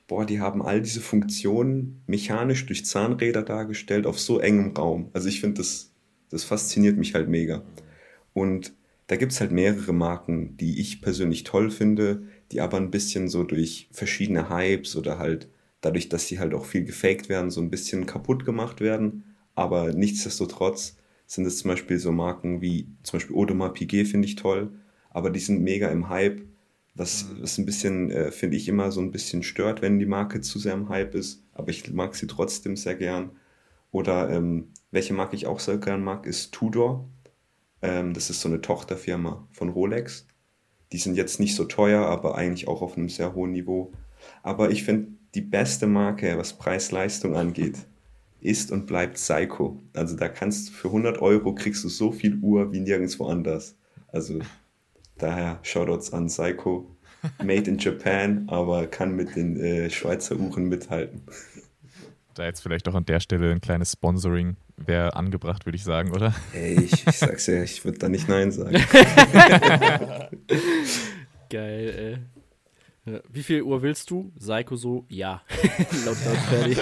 Speaker 1: boah, die haben all diese Funktionen mechanisch durch Zahnräder dargestellt auf so engem Raum. Also ich finde, das, das fasziniert mich halt mega. Und da gibt es halt mehrere Marken, die ich persönlich toll finde, die aber ein bisschen so durch verschiedene Hypes oder halt dadurch, dass sie halt auch viel gefaked werden, so ein bisschen kaputt gemacht werden. Aber nichtsdestotrotz sind es zum Beispiel so Marken wie zum Beispiel Audemars Piguet finde ich toll, aber die sind mega im Hype, was, was ein bisschen, äh, finde ich, immer so ein bisschen stört, wenn die Marke zu sehr im Hype ist, aber ich mag sie trotzdem sehr gern. Oder ähm, welche Marke ich auch sehr gern mag, ist Tudor. Ähm, das ist so eine Tochterfirma von Rolex. Die sind jetzt nicht so teuer, aber eigentlich auch auf einem sehr hohen Niveau. Aber ich finde, die beste Marke, was Preis-Leistung angeht, ist und bleibt Seiko. Also da kannst du für hundert Euro kriegst du so viel Uhr wie nirgendwo anders. Also daher Shoutouts an Seiko. Made in Japan, aber kann mit den äh, Schweizer Uhren mithalten.
Speaker 4: Da jetzt vielleicht auch an der Stelle ein kleines Sponsoring wäre angebracht, würde ich sagen, oder?
Speaker 1: Ey, ich, ich sag's ja, ich würde da nicht Nein sagen.
Speaker 2: Geil, ey. Ja, wie viel Uhr willst du? Seiko so, ja. laut, laut fertig.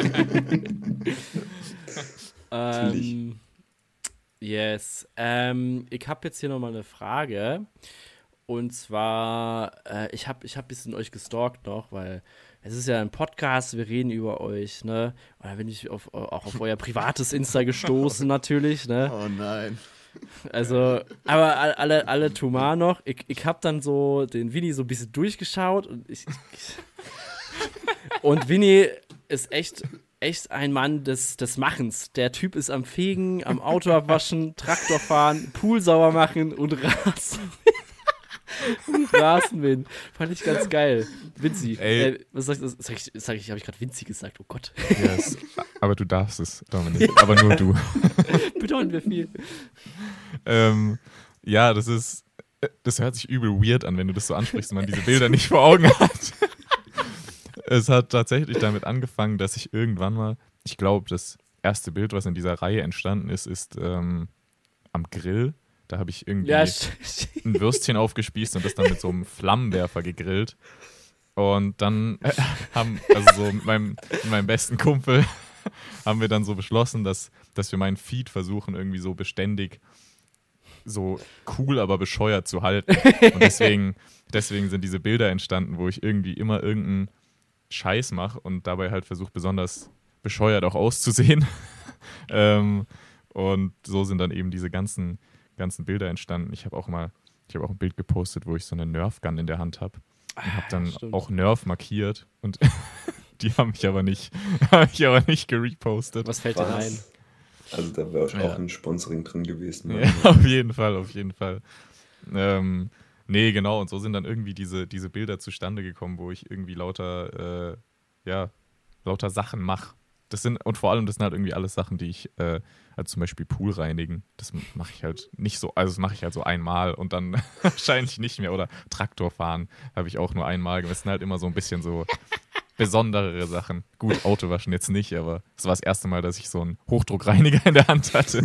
Speaker 2: ähm, yes. Ähm, ich habe jetzt hier nochmal eine Frage. Und zwar, äh, ich habe ich hab ein bisschen euch gestalkt noch, weil es ist ja ein Podcast, wir reden über euch, ne? Und da bin ich auf, auch auf euer privates Insta gestoßen natürlich, ne?
Speaker 3: Oh nein.
Speaker 2: Also, aber alle, alle Tumar noch. Ich, ich habe dann so den Winnie so ein bisschen durchgeschaut und ich, ich und Winnie ist echt, echt ein Mann des, des Machens. Der Typ ist am Fegen, am Auto abwaschen, Traktor fahren, Pool sauber machen und Rasen. und Rasenmähen. Fand ich ganz geil. Vinci. Äh, was sag ich? Sag ich, sag ich habe ich gerade Vinci gesagt? Oh Gott.
Speaker 4: Yes. Aber du darfst es, Dominik. Aber nur du.
Speaker 2: Bedeuten wir viel.
Speaker 4: ähm, ja, das ist, das hört sich übel weird an, wenn du das so ansprichst und man diese Bilder nicht vor Augen hat. Es hat tatsächlich damit angefangen, dass ich irgendwann mal, ich glaube, das erste Bild, was in dieser Reihe entstanden ist, ist ähm, am Grill. Da habe ich irgendwie
Speaker 2: ja,
Speaker 4: ein Würstchen aufgespießt und das dann mit so einem Flammenwerfer gegrillt. Und dann äh, haben, also so mit meinem, mit meinem besten Kumpel, haben wir dann so beschlossen, dass, dass wir meinen Feed versuchen, irgendwie so beständig so cool, aber bescheuert zu halten. Und deswegen, deswegen sind diese Bilder entstanden, wo ich irgendwie immer irgendeinen Scheiß mache und dabei halt versuche, besonders bescheuert auch auszusehen. ähm, und so sind dann eben diese ganzen ganzen Bilder entstanden. Ich habe auch mal, ich habe auch ein Bild gepostet, wo ich so eine Nerf-Gun in der Hand habe und habe dann
Speaker 2: Stimmt.
Speaker 4: auch Nerf markiert und die haben mich aber nicht, haben mich aber nicht gerepostet.
Speaker 2: Was fällt dir ein?
Speaker 1: Also da wäre auch
Speaker 4: Ja.
Speaker 1: ein Sponsoring drin gewesen.
Speaker 4: Ja, auf jeden Fall, auf jeden Fall. Ähm, nee, genau, und so sind dann irgendwie diese, diese Bilder zustande gekommen, wo ich irgendwie lauter, äh, ja, lauter Sachen mache. Das sind, und vor allem, das sind halt irgendwie alles Sachen, die ich, äh, also zum Beispiel Pool reinigen, das mache ich halt nicht so, also das mache ich halt so einmal und dann wahrscheinlich nicht mehr. Oder Traktor fahren habe ich auch nur einmal gemacht. Das sind halt immer so ein bisschen so besonderere Sachen. Gut, Auto waschen jetzt nicht, aber es war das erste Mal, dass ich so einen Hochdruckreiniger in der Hand hatte.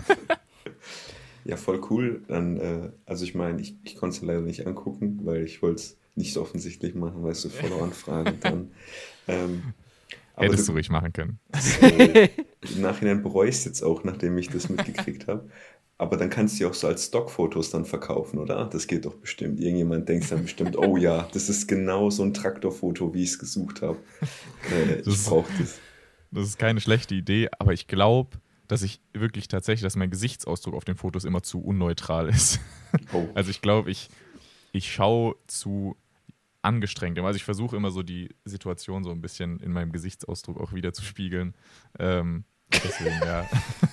Speaker 1: Ja, voll cool. Dann, äh, also ich meine, ich, ich konnte es leider nicht angucken, weil ich wollte es nicht so offensichtlich machen, weißt du, Follow-Anfragen dann. Ähm, aber
Speaker 4: Hättest du
Speaker 1: du,
Speaker 4: ruhig machen können.
Speaker 1: äh, im Nachhinein bereue ich es jetzt auch, nachdem ich das mitgekriegt habe. Aber dann kannst du die auch so als Stockfotos dann verkaufen, oder? Das geht doch bestimmt. Irgendjemand denkt dann bestimmt, oh ja, das ist genau so ein Traktorfoto, wie ich es gesucht habe. Äh,
Speaker 4: Das
Speaker 1: ich
Speaker 4: ist-
Speaker 1: brauche das.
Speaker 4: Das ist keine schlechte Idee, aber ich glaube, dass ich wirklich tatsächlich, dass mein Gesichtsausdruck auf den Fotos immer zu unneutral ist.
Speaker 1: Oh.
Speaker 4: Also ich glaube, ich, ich schaue zu angestrengt. Also ich versuche immer so die Situation so ein bisschen in meinem Gesichtsausdruck auch wieder zu spiegeln. Ähm, deswegen, ja.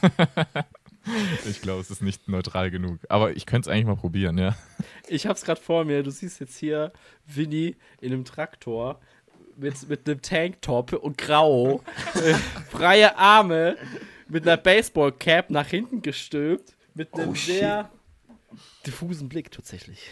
Speaker 4: Ich glaube, es ist nicht neutral genug. Aber ich könnte es eigentlich mal probieren, ja.
Speaker 2: Ich hab's gerade vor mir. Du siehst jetzt hier Winnie in einem Traktor mit, mit einem Tanktop und grau, äh, freie Arme, mit einer Baseballcap nach hinten gestülpt, mit einem
Speaker 1: Oh, shit.
Speaker 2: sehr diffusen Blick tatsächlich.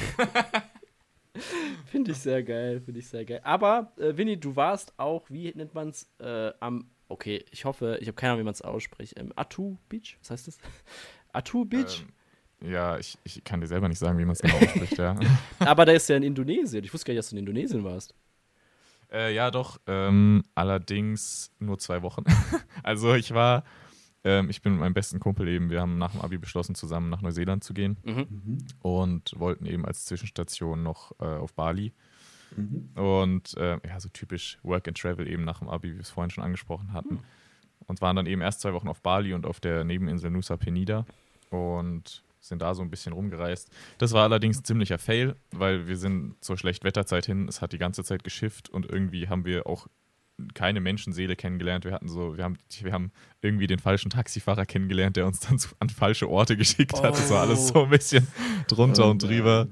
Speaker 2: Finde ich sehr geil, finde ich sehr geil. Aber, äh, Winnie, du warst auch, wie nennt man's, äh, am, okay, ich hoffe, ich habe keine Ahnung, wie man es ausspricht, im Atu Beach, was heißt das? Atu Beach?
Speaker 4: Ähm, ja, ich, ich kann dir selber nicht sagen, wie man es genau ausspricht, ja.
Speaker 2: Aber der ist ja in Indonesien. Ich wusste gar nicht, dass du in Indonesien warst.
Speaker 4: Äh, ja, doch. Ähm, allerdings nur zwei Wochen. Also ich war, ähm, ich bin mit meinem besten Kumpel eben, wir haben nach dem Abi beschlossen, zusammen nach Neuseeland zu gehen
Speaker 2: Mhm.
Speaker 4: und wollten eben als Zwischenstation noch äh, auf Bali.
Speaker 1: Mhm.
Speaker 4: Und äh, ja, so typisch Work and Travel eben nach dem Abi, wie wir es vorhin schon angesprochen hatten. Und waren dann eben erst zwei Wochen auf Bali und auf der Nebeninsel Nusa Penida und sind da so ein bisschen rumgereist. Das war allerdings ein ziemlicher Fail, weil wir sind zur Schlechtwetterzeit hin, es hat die ganze Zeit geschifft und irgendwie haben wir auch keine Menschenseele kennengelernt. Wir hatten so, wir haben, wir haben irgendwie den falschen Taxifahrer kennengelernt, der uns dann zu, an falsche Orte geschickt hat. Das war alles so ein bisschen drunter
Speaker 1: Oh
Speaker 4: und drüber.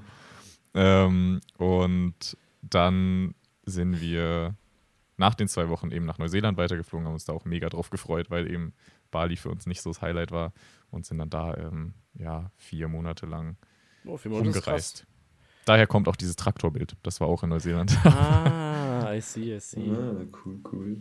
Speaker 4: Ähm, und dann sind wir nach den zwei Wochen eben nach Neuseeland weitergeflogen, haben uns da auch mega drauf gefreut, weil eben Bali für uns nicht so das Highlight war und sind dann da ähm, ja, vier Monate lang
Speaker 2: Oh, vier Monate ist
Speaker 4: rumgereist. Daher kommt auch dieses Traktorbild. Das war auch in Neuseeland.
Speaker 2: krass. Ah, I see, I see.
Speaker 1: Ah, cool, cool.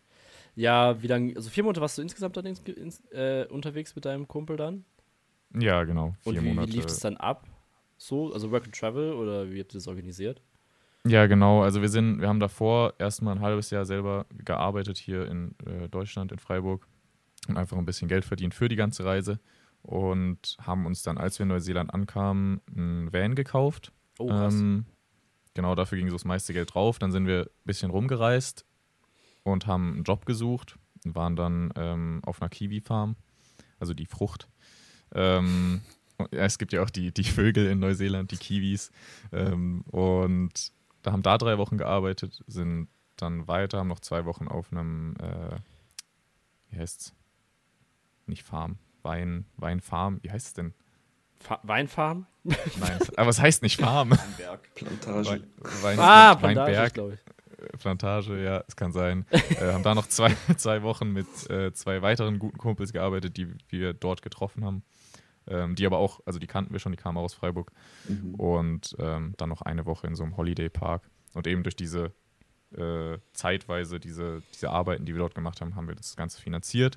Speaker 2: Ja, wie lange, also vier Monate warst du insgesamt dann ins, ins, äh, unterwegs mit deinem Kumpel dann?
Speaker 4: Ja, genau. Vier
Speaker 2: Und wie, wie
Speaker 4: Monate.
Speaker 2: lief es dann ab? So, also Work and Travel oder wie habt ihr das organisiert?
Speaker 4: Ja, genau. Also wir sind, wir haben davor erstmal ein halbes Jahr selber gearbeitet hier in äh, Deutschland, in Freiburg und einfach ein bisschen Geld verdient für die ganze Reise und haben uns dann, als wir in Neuseeland ankamen, einen Van gekauft.
Speaker 2: Oh, krass.
Speaker 4: Ähm, genau, dafür ging so das meiste Geld drauf. Dann sind wir ein bisschen rumgereist und haben einen Job gesucht und waren dann ähm, auf einer Kiwi-Farm, also die Frucht. Ähm, ja, es gibt ja auch die, die Vögel in Neuseeland, die Kiwis. Ähm, und da haben da drei Wochen gearbeitet, sind dann weiter, haben noch zwei Wochen auf einem, äh, wie heißt's? Nicht Farm, Wein, Weinfarm, wie heißt es denn?
Speaker 2: Fa- Weinfarm?
Speaker 4: Nein, aber es heißt nicht Farm.
Speaker 1: Plantage.
Speaker 4: Wein, Wein,
Speaker 2: Ah, Plantage,
Speaker 4: Weinberg,
Speaker 2: glaube ich.
Speaker 4: äh, Plantage, ja, es kann sein. äh, haben da noch zwei, zwei Wochen mit äh, zwei weiteren guten Kumpels gearbeitet, die wir dort getroffen haben. Ähm, die aber auch, also die kannten wir schon, die kamen aus Freiburg.
Speaker 1: Mhm.
Speaker 4: Und ähm, dann noch eine Woche in so einem Holiday Park. Und eben durch diese äh, zeitweise, diese, diese Arbeiten, die wir dort gemacht haben, haben wir das Ganze finanziert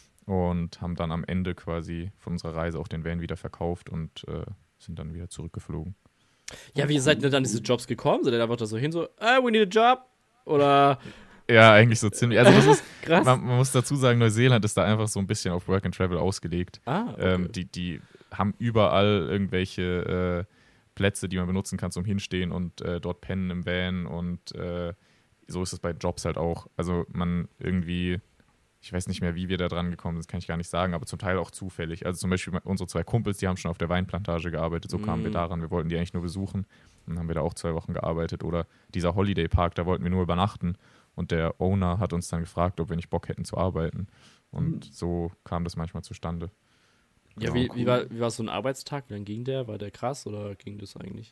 Speaker 4: und haben dann am Ende quasi von unserer Reise auch den Van wieder verkauft und äh, sind dann wieder zurückgeflogen.
Speaker 2: Ja, wie seid ihr dann diese Jobs gekommen? Seid ihr einfach da so hin, so, ah, we need a job? Oder,
Speaker 4: Ja, eigentlich so ziemlich. Also das ist,
Speaker 2: krass.
Speaker 4: man, man muss dazu sagen, Neuseeland ist da einfach so ein bisschen auf Work and Travel ausgelegt.
Speaker 2: Ah, okay.
Speaker 4: Ähm, die, die haben überall irgendwelche äh, Plätze, die man benutzen kann zum Hinstehen und äh, dort pennen im Van und äh, so ist es bei Jobs halt auch. Also man irgendwie, ich weiß nicht mehr, wie wir da dran gekommen sind, das kann ich gar nicht sagen, aber zum Teil auch zufällig. Also zum Beispiel unsere zwei Kumpels, die haben schon auf der Weinplantage gearbeitet, so kamen wir
Speaker 2: Mm.
Speaker 4: daran, wir wollten die eigentlich nur besuchen und dann haben wir da auch zwei Wochen gearbeitet. Oder dieser Holiday Park, da wollten wir nur übernachten und der Owner hat uns dann gefragt, ob wir nicht Bock hätten zu arbeiten und
Speaker 1: Mm.
Speaker 4: so kam das manchmal zustande.
Speaker 2: Ja,
Speaker 4: Genau,
Speaker 2: wie,
Speaker 1: cool.
Speaker 2: wie, war, wie war so ein Arbeitstag? Wie lange ging der? War der krass oder ging das eigentlich?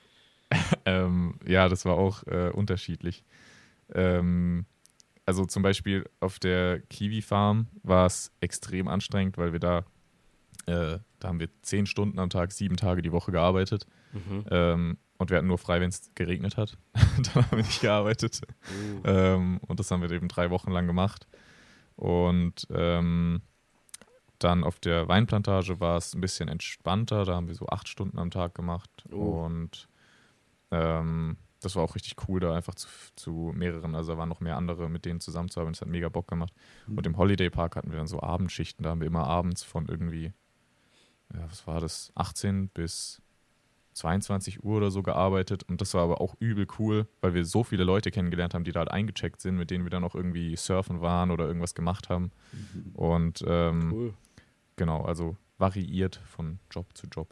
Speaker 4: Ähm, ja, das war auch äh, unterschiedlich. Ähm, also zum Beispiel auf der Kiwi-Farm war es extrem anstrengend, weil wir da, äh, da haben wir zehn Stunden am Tag, sieben Tage die Woche gearbeitet.
Speaker 2: Mhm.
Speaker 4: Ähm, und wir hatten nur frei, wenn es geregnet hat. Dann haben wir nicht gearbeitet.
Speaker 2: Oh.
Speaker 4: Ähm, und das haben wir eben drei Wochen lang gemacht. Und ähm, dann auf der Weinplantage war es ein bisschen entspannter. Da haben wir so acht Stunden am Tag gemacht.
Speaker 2: Oh.
Speaker 4: Und ähm, das war auch richtig cool, da einfach zu, zu mehreren, also da waren noch mehr andere, mit denen zusammenzuarbeiten. Das hat mega Bock gemacht.
Speaker 1: Mhm.
Speaker 4: Und im Holiday Park hatten wir dann so Abendschichten. Da haben wir immer abends von irgendwie, ja, was war das, achtzehn bis zweiundzwanzig Uhr oder so gearbeitet. Und das war aber auch übel cool, weil wir so viele Leute kennengelernt haben, die da halt eingecheckt sind, mit denen wir dann auch irgendwie surfen waren oder irgendwas gemacht haben.
Speaker 1: Mhm.
Speaker 4: Und ähm,
Speaker 2: Cool.
Speaker 4: genau, also variiert von Job zu Job.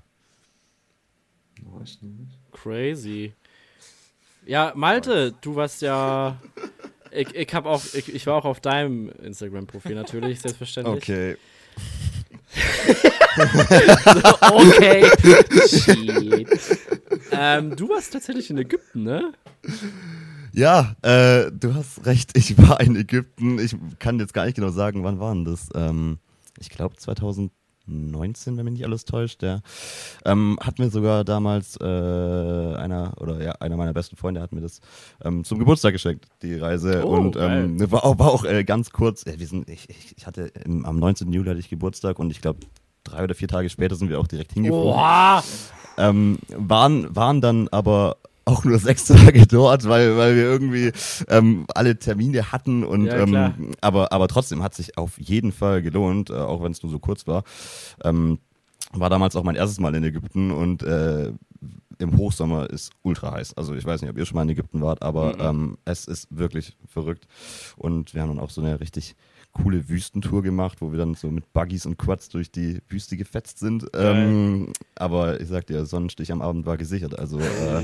Speaker 1: Nice, nice.
Speaker 2: Crazy. Ja, Malte, du warst ja. Ich, ich, hab auch, ich, ich war auch auf deinem Instagram-Profil natürlich, selbstverständlich.
Speaker 3: Okay.
Speaker 2: So, okay. Shit. Ähm, du warst tatsächlich in Ägypten, ne?
Speaker 3: Ja, äh, du hast recht, ich war in Ägypten. Ich kann jetzt gar nicht genau sagen, wann war denn das? Ähm, ich glaube zweitausendneunzehn, wenn mich nicht alles täuscht. Ja. Ähm, hat mir sogar damals äh, einer oder ja einer meiner besten Freunde hat mir das ähm, zum Geburtstag geschenkt, die Reise.
Speaker 2: Oh,
Speaker 3: und ähm,
Speaker 2: geil.
Speaker 3: war auch, war auch äh, ganz kurz. Äh, wir sind, ich, ich, ich hatte im, am neunzehnten Juli hatte ich Geburtstag und ich glaube drei oder vier Tage später sind wir auch direkt hingeflogen.
Speaker 2: Boah!
Speaker 3: Ähm, waren, waren dann aber auch nur sechs Tage dort, weil, weil wir irgendwie ähm, alle Termine hatten und
Speaker 2: Ja, klar.
Speaker 3: ähm, aber, aber trotzdem hat sich auf jeden Fall gelohnt, äh, auch wenn es nur so kurz war. Ähm, war damals auch mein erstes Mal in Ägypten und äh, im Hochsommer ist ultra heiß. Also ich weiß nicht, ob ihr schon mal in Ägypten wart, aber
Speaker 2: Mhm.
Speaker 3: ähm, es ist wirklich verrückt. Und wir haben dann auch so eine richtig coole Wüstentour gemacht, wo wir dann so mit Buggies und Quads durch die Wüste gefetzt sind. Ähm, aber ich sag dir, Sonnenstich am Abend war gesichert. Also äh,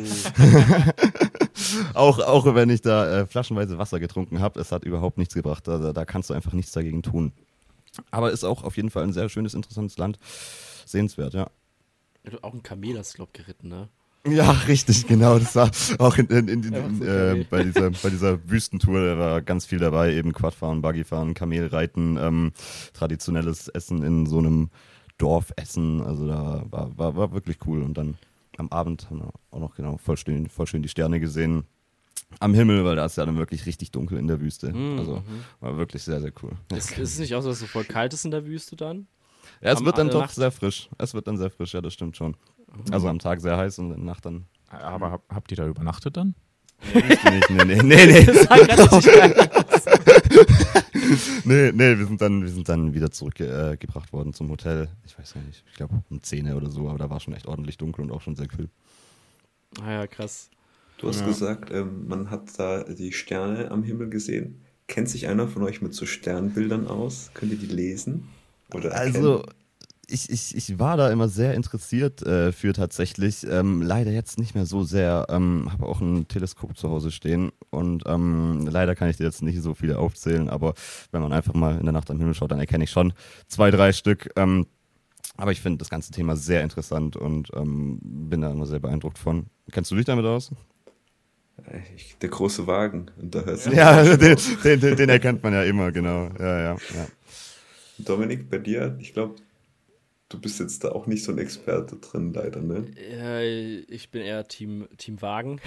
Speaker 3: auch, auch wenn ich da äh, flaschenweise Wasser getrunken habe, es hat überhaupt nichts gebracht. Da, da kannst du einfach nichts dagegen tun. Aber ist auch auf jeden Fall ein sehr schönes, interessantes Land. Sehenswert, ja.
Speaker 2: Du auch ein Kamel hast du, glaub, geritten, ne?
Speaker 3: Ja, richtig, genau. Das war auch in, in, in, in,
Speaker 2: Einfach so
Speaker 3: äh,
Speaker 2: Kamel.
Speaker 3: bei, dieser, bei dieser Wüstentour, da war ganz viel dabei, eben Quadfahren, Buggyfahren, Kamelreiten, ähm, traditionelles Essen in so einem Dorf essen. Also da war, war, war wirklich cool. Und dann am Abend haben wir auch noch genau voll schön, voll schön die Sterne gesehen. Am Himmel, weil da ist ja dann wirklich richtig dunkel in der Wüste.
Speaker 2: Mhm.
Speaker 3: Also war wirklich sehr, sehr cool.
Speaker 2: Ist, ist es nicht auch so, dass es so voll kalt ist in der Wüste dann?
Speaker 3: Ja, es
Speaker 2: Am-
Speaker 3: wird dann
Speaker 2: äh,
Speaker 3: doch
Speaker 2: Nacht?
Speaker 3: sehr frisch. Es wird dann sehr frisch, ja, das stimmt schon. Also am Tag sehr heiß und in der Nacht dann
Speaker 4: Aber hab, habt ihr da übernachtet dann?
Speaker 3: nicht. Nee, nee, nee, nee.
Speaker 2: Das sah grad richtig geil aus.
Speaker 3: nee, nee, wir sind dann, wir sind dann wieder zurückgebracht äh, gebracht worden zum Hotel. Ich weiß gar nicht, ich glaube um zehn oder so, aber da war schon echt ordentlich dunkel und auch schon sehr kühl.
Speaker 2: Ah ja, krass.
Speaker 1: Du hast
Speaker 3: Ja.
Speaker 1: gesagt, ähm, man hat da die Sterne am Himmel gesehen. Kennt sich einer von euch mit so Sternbildern aus? Könnt ihr die lesen? Oder
Speaker 3: Also,
Speaker 1: erkennen?
Speaker 3: ich, ich, ich war da immer sehr interessiert äh, für tatsächlich. Ähm, leider jetzt nicht mehr so sehr. Ähm, habe auch ein Teleskop zu Hause stehen und ähm, leider kann ich dir jetzt nicht so viele aufzählen, aber wenn man einfach mal in der Nacht am Himmel schaut, dann erkenne ich schon zwei, drei Stück. Ähm, aber ich finde das ganze Thema sehr interessant und ähm, bin da immer sehr beeindruckt von. Kennst du dich damit aus?
Speaker 1: Äh, Ich, der große Wagen. Und da hörst du
Speaker 3: Ja, den, den, den, den erkennt man ja immer, genau. Ja, ja, ja.
Speaker 1: Dominik, bei dir, ich glaube, du bist jetzt da auch nicht so ein Experte drin, leider, ne?
Speaker 2: Ja, ich bin eher Team, Team Wagen.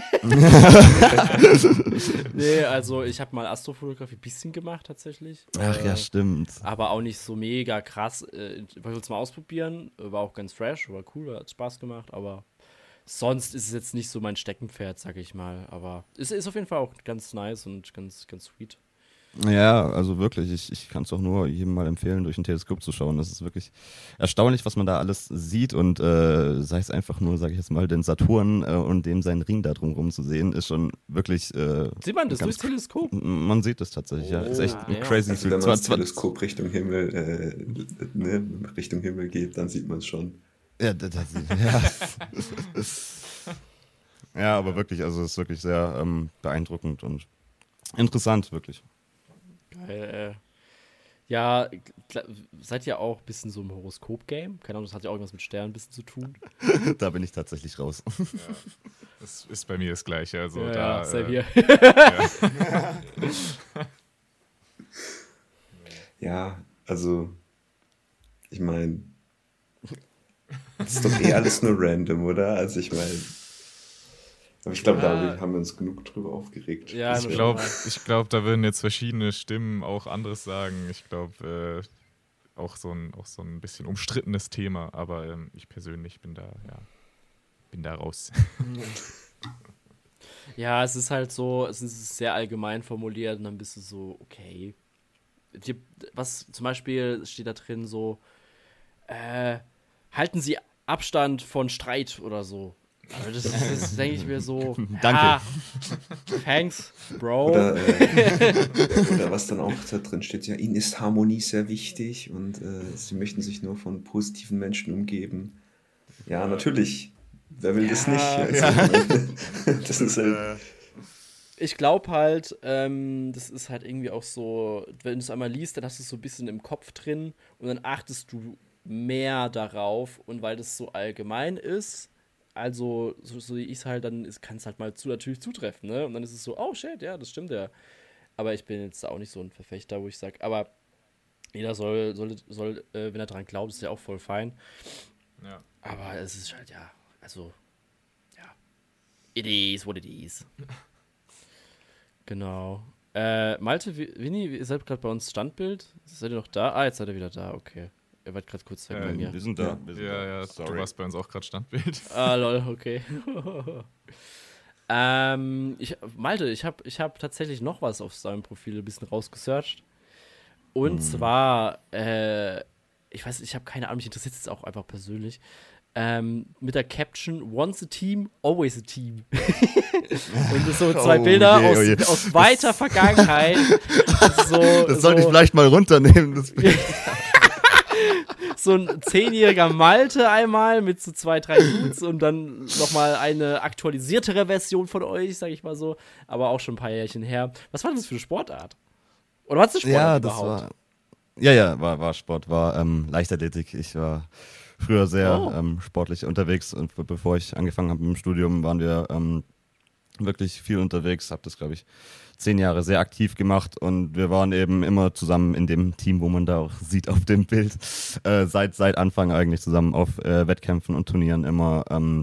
Speaker 2: Nee, also ich habe mal Astrofotografie ein bisschen gemacht tatsächlich.
Speaker 3: Ach ja,
Speaker 2: Äh,
Speaker 3: stimmt.
Speaker 2: Aber auch nicht so mega krass. Äh, Ich wollte es mal ausprobieren. äh, War auch ganz fresh, war cool, hat Spaß gemacht. Aber sonst ist es jetzt nicht so mein Steckenpferd, sag ich mal. Aber es ist auf jeden Fall auch ganz nice und ganz, ganz sweet.
Speaker 3: Ja, also wirklich, ich, ich kann es auch nur jedem mal empfehlen, durch ein Teleskop zu schauen. Das ist wirklich erstaunlich, was man da alles sieht und äh, sei es einfach nur, sage ich jetzt mal, den Saturn äh, und dem seinen Ring da drumherum zu sehen, ist schon wirklich äh,
Speaker 2: Sieht man das
Speaker 3: ganz
Speaker 2: durchs Teleskop?
Speaker 3: Man sieht es tatsächlich, ja. Ist echt
Speaker 2: Oh,
Speaker 3: ein
Speaker 2: ja.
Speaker 3: crazy.
Speaker 1: Also wenn man
Speaker 3: zwar,
Speaker 1: das
Speaker 3: zwar,
Speaker 1: Teleskop Richtung Himmel, äh, ne, Richtung Himmel geht, dann sieht man es schon.
Speaker 3: ja, das, das, ja. ja, aber wirklich, also es ist wirklich sehr ähm, beeindruckend und interessant, wirklich.
Speaker 2: Geil, äh. Ja, klar, seid ihr auch ein bisschen so im Horoskop-Game? Keine Ahnung, das hat ja auch irgendwas mit Sternen ein bisschen zu tun.
Speaker 3: Da bin ich tatsächlich raus.
Speaker 4: Das ist bei mir das Gleiche. Also
Speaker 2: ja,
Speaker 4: da,
Speaker 2: ja, same
Speaker 4: äh,
Speaker 2: hier.
Speaker 1: Ja, also, ich meine, das ist doch eh alles nur random, oder? Also ich meine, aber ich glaube,
Speaker 2: Ja.
Speaker 1: da haben wir uns genug drüber aufgeregt.
Speaker 2: Ja,
Speaker 1: Das
Speaker 2: nur
Speaker 4: Ich
Speaker 1: wär-
Speaker 4: glaube, ich glaub, da würden jetzt verschiedene Stimmen auch anderes sagen. Ich glaube, äh, auch, so ein, auch so ein bisschen umstrittenes Thema. Aber ähm, ich persönlich bin da, ja, bin da raus.
Speaker 2: Ja, es ist halt so, es ist sehr allgemein formuliert und dann bist du so, okay. Die, was zum Beispiel steht da drin so, äh, halten Sie Abstand von Streit oder so. Also das, das denke ich mir so,
Speaker 3: Danke.
Speaker 2: ah, thanks, Bro.
Speaker 1: Oder, äh, oder was dann auch da drin steht, ja, ihnen ist Harmonie sehr wichtig und äh, sie möchten sich nur von positiven Menschen umgeben. Ja, natürlich. Wer will das
Speaker 2: Ja,
Speaker 1: nicht? Also, das ist halt,
Speaker 2: Ich glaube halt, ähm, das ist halt irgendwie auch so, wenn du es einmal liest, dann hast du es so ein bisschen im Kopf drin und dann achtest du mehr darauf und weil das so allgemein ist, also so, so wie ich es halt, dann kann es halt mal zu natürlich zutreffen, ne? Und dann ist es so, oh shit, ja, das stimmt ja. Aber ich bin jetzt auch nicht so ein Verfechter, wo ich sage, aber jeder soll, soll, soll äh, wenn er dran glaubt, ist ja auch voll fein.
Speaker 4: Ja.
Speaker 2: Aber es ist halt, ja, also, ja. It is what it is. Genau. Äh, Malte, Wi- Winnie, ihr seid gerade bei uns Standbild. Seid ihr noch da? Ah, jetzt seid ihr wieder da, okay. Ihr wart gerade kurz weg
Speaker 4: Äh,
Speaker 2: bei mir.
Speaker 3: Wir sind da.
Speaker 1: Ja.
Speaker 3: Wir sind
Speaker 4: Ja,
Speaker 3: da.
Speaker 4: ja, du
Speaker 3: Sorry.
Speaker 4: warst bei uns auch gerade Standbild.
Speaker 2: Ah, lol, okay. Ähm, ich, Malte, ich habe ich hab tatsächlich noch was auf seinem Profil ein bisschen rausgesearched. Und
Speaker 3: Hm.
Speaker 2: zwar, äh, ich weiß, ich habe keine Ahnung, mich interessiert es auch einfach persönlich. Ähm, mit der Caption Once a team, always a team. Und das so zwei
Speaker 3: Oh
Speaker 2: Bilder
Speaker 3: je,
Speaker 2: aus,
Speaker 3: oh je.
Speaker 2: aus weiter Vergangenheit. So,
Speaker 3: Das sollte ich
Speaker 2: so,
Speaker 3: vielleicht mal runternehmen. Das Bild.
Speaker 2: so ein zehnjähriger Malte einmal mit so zwei, drei Dudes und dann nochmal eine aktualisiertere Version von euch, sag ich mal so. Aber auch schon ein paar Jährchen her. Was war das für eine Sportart? Oder was ist eine Sportart
Speaker 3: Ja, das
Speaker 2: überhaupt?
Speaker 3: war. Ja, ja, war, war Sport, war ähm, Leichtathletik. Ich war früher sehr
Speaker 2: Oh.
Speaker 3: ähm, sportlich unterwegs und be- bevor ich angefangen habe mit dem Studium, waren wir ähm, wirklich viel unterwegs. Habe das, glaube ich, zehn Jahre sehr aktiv gemacht und wir waren eben immer zusammen in dem Team, wo man da auch sieht auf dem Bild, äh, seit, seit Anfang eigentlich zusammen auf äh, Wettkämpfen und Turnieren immer ähm,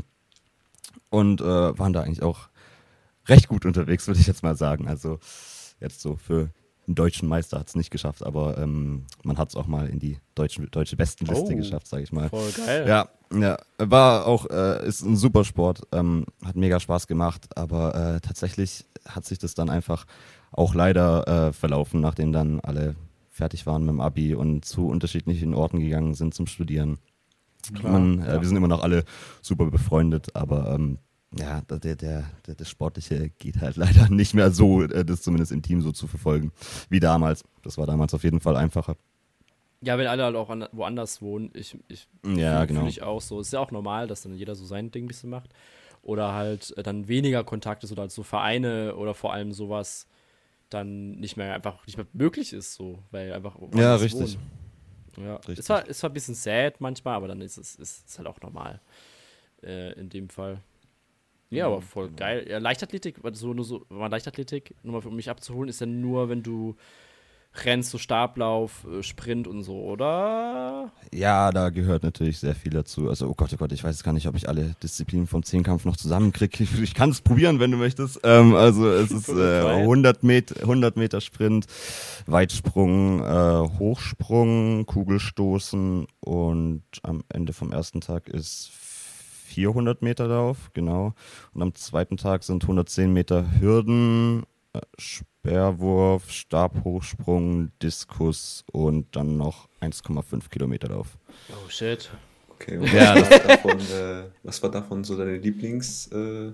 Speaker 3: und äh, waren da eigentlich auch recht gut unterwegs, würde ich jetzt mal sagen. Also jetzt so für einen deutschen Meister hat es nicht geschafft, aber ähm, man hat es auch mal in die deutsche, deutsche Bestenliste
Speaker 2: Oh.
Speaker 3: geschafft, sage ich mal.
Speaker 2: Voll geil.
Speaker 3: Ja, ja, war auch, äh, ist ein super Sport, ähm, hat mega Spaß gemacht, aber äh, tatsächlich hat sich das dann einfach auch leider äh, verlaufen, nachdem dann alle fertig waren mit dem Abi und zu unterschiedlichen Orten gegangen sind zum Studieren.
Speaker 2: Klar,
Speaker 3: Man, äh,
Speaker 2: ja.
Speaker 3: Wir sind immer noch alle super befreundet, aber ähm, ja, der, der, der, das Sportliche geht halt leider nicht mehr so, äh, das zumindest im Team so zu verfolgen, wie damals. Das war damals auf jeden Fall einfacher.
Speaker 2: Ja, wenn alle halt auch an, woanders wohnen, ich, ich
Speaker 3: Ja,
Speaker 2: fühle
Speaker 3: genau.
Speaker 2: fühl ich auch so. Ist ja auch normal, dass dann jeder so sein Ding ein bisschen macht. Oder halt äh, dann weniger Kontakt ist oder halt so Vereine oder vor allem sowas dann nicht mehr einfach nicht mehr möglich ist, so, weil einfach
Speaker 3: Ja,
Speaker 2: woanders
Speaker 3: richtig.
Speaker 2: wohnen. Ja,
Speaker 3: Richtig.
Speaker 2: es war, es war ein bisschen sad manchmal, aber dann ist es ist, ist halt auch normal äh, in dem Fall. Ja, aber voll
Speaker 3: genau.
Speaker 2: geil. Ja, Leichtathletik, so, nur so, mal Leichtathletik, nur mal für mich abzuholen, ist ja nur, wenn du rennst, so Stablauf, äh, Sprint und so, oder?
Speaker 3: Ja, da gehört natürlich sehr viel dazu. Also, oh Gott, oh Gott, ich weiß gar nicht, ob ich alle Disziplinen vom Zehnkampf noch zusammenkriege. Ich, ich kann es probieren, wenn du möchtest. Ähm, also, es ist äh, hundert Meter, hundert Meter Sprint, Weitsprung, äh, Hochsprung, Kugelstoßen und am Ende vom ersten Tag ist vierhundert Meter Lauf, genau. Und am zweiten Tag sind hundertzehn Meter Hürden, äh, Speerwurf, Stabhochsprung, Diskus und dann noch eins Komma fünf Kilometer Lauf.
Speaker 2: Oh shit.
Speaker 1: Okay, und
Speaker 3: Ja,
Speaker 1: was, war davon, äh, was war davon so deine Lieblings, äh,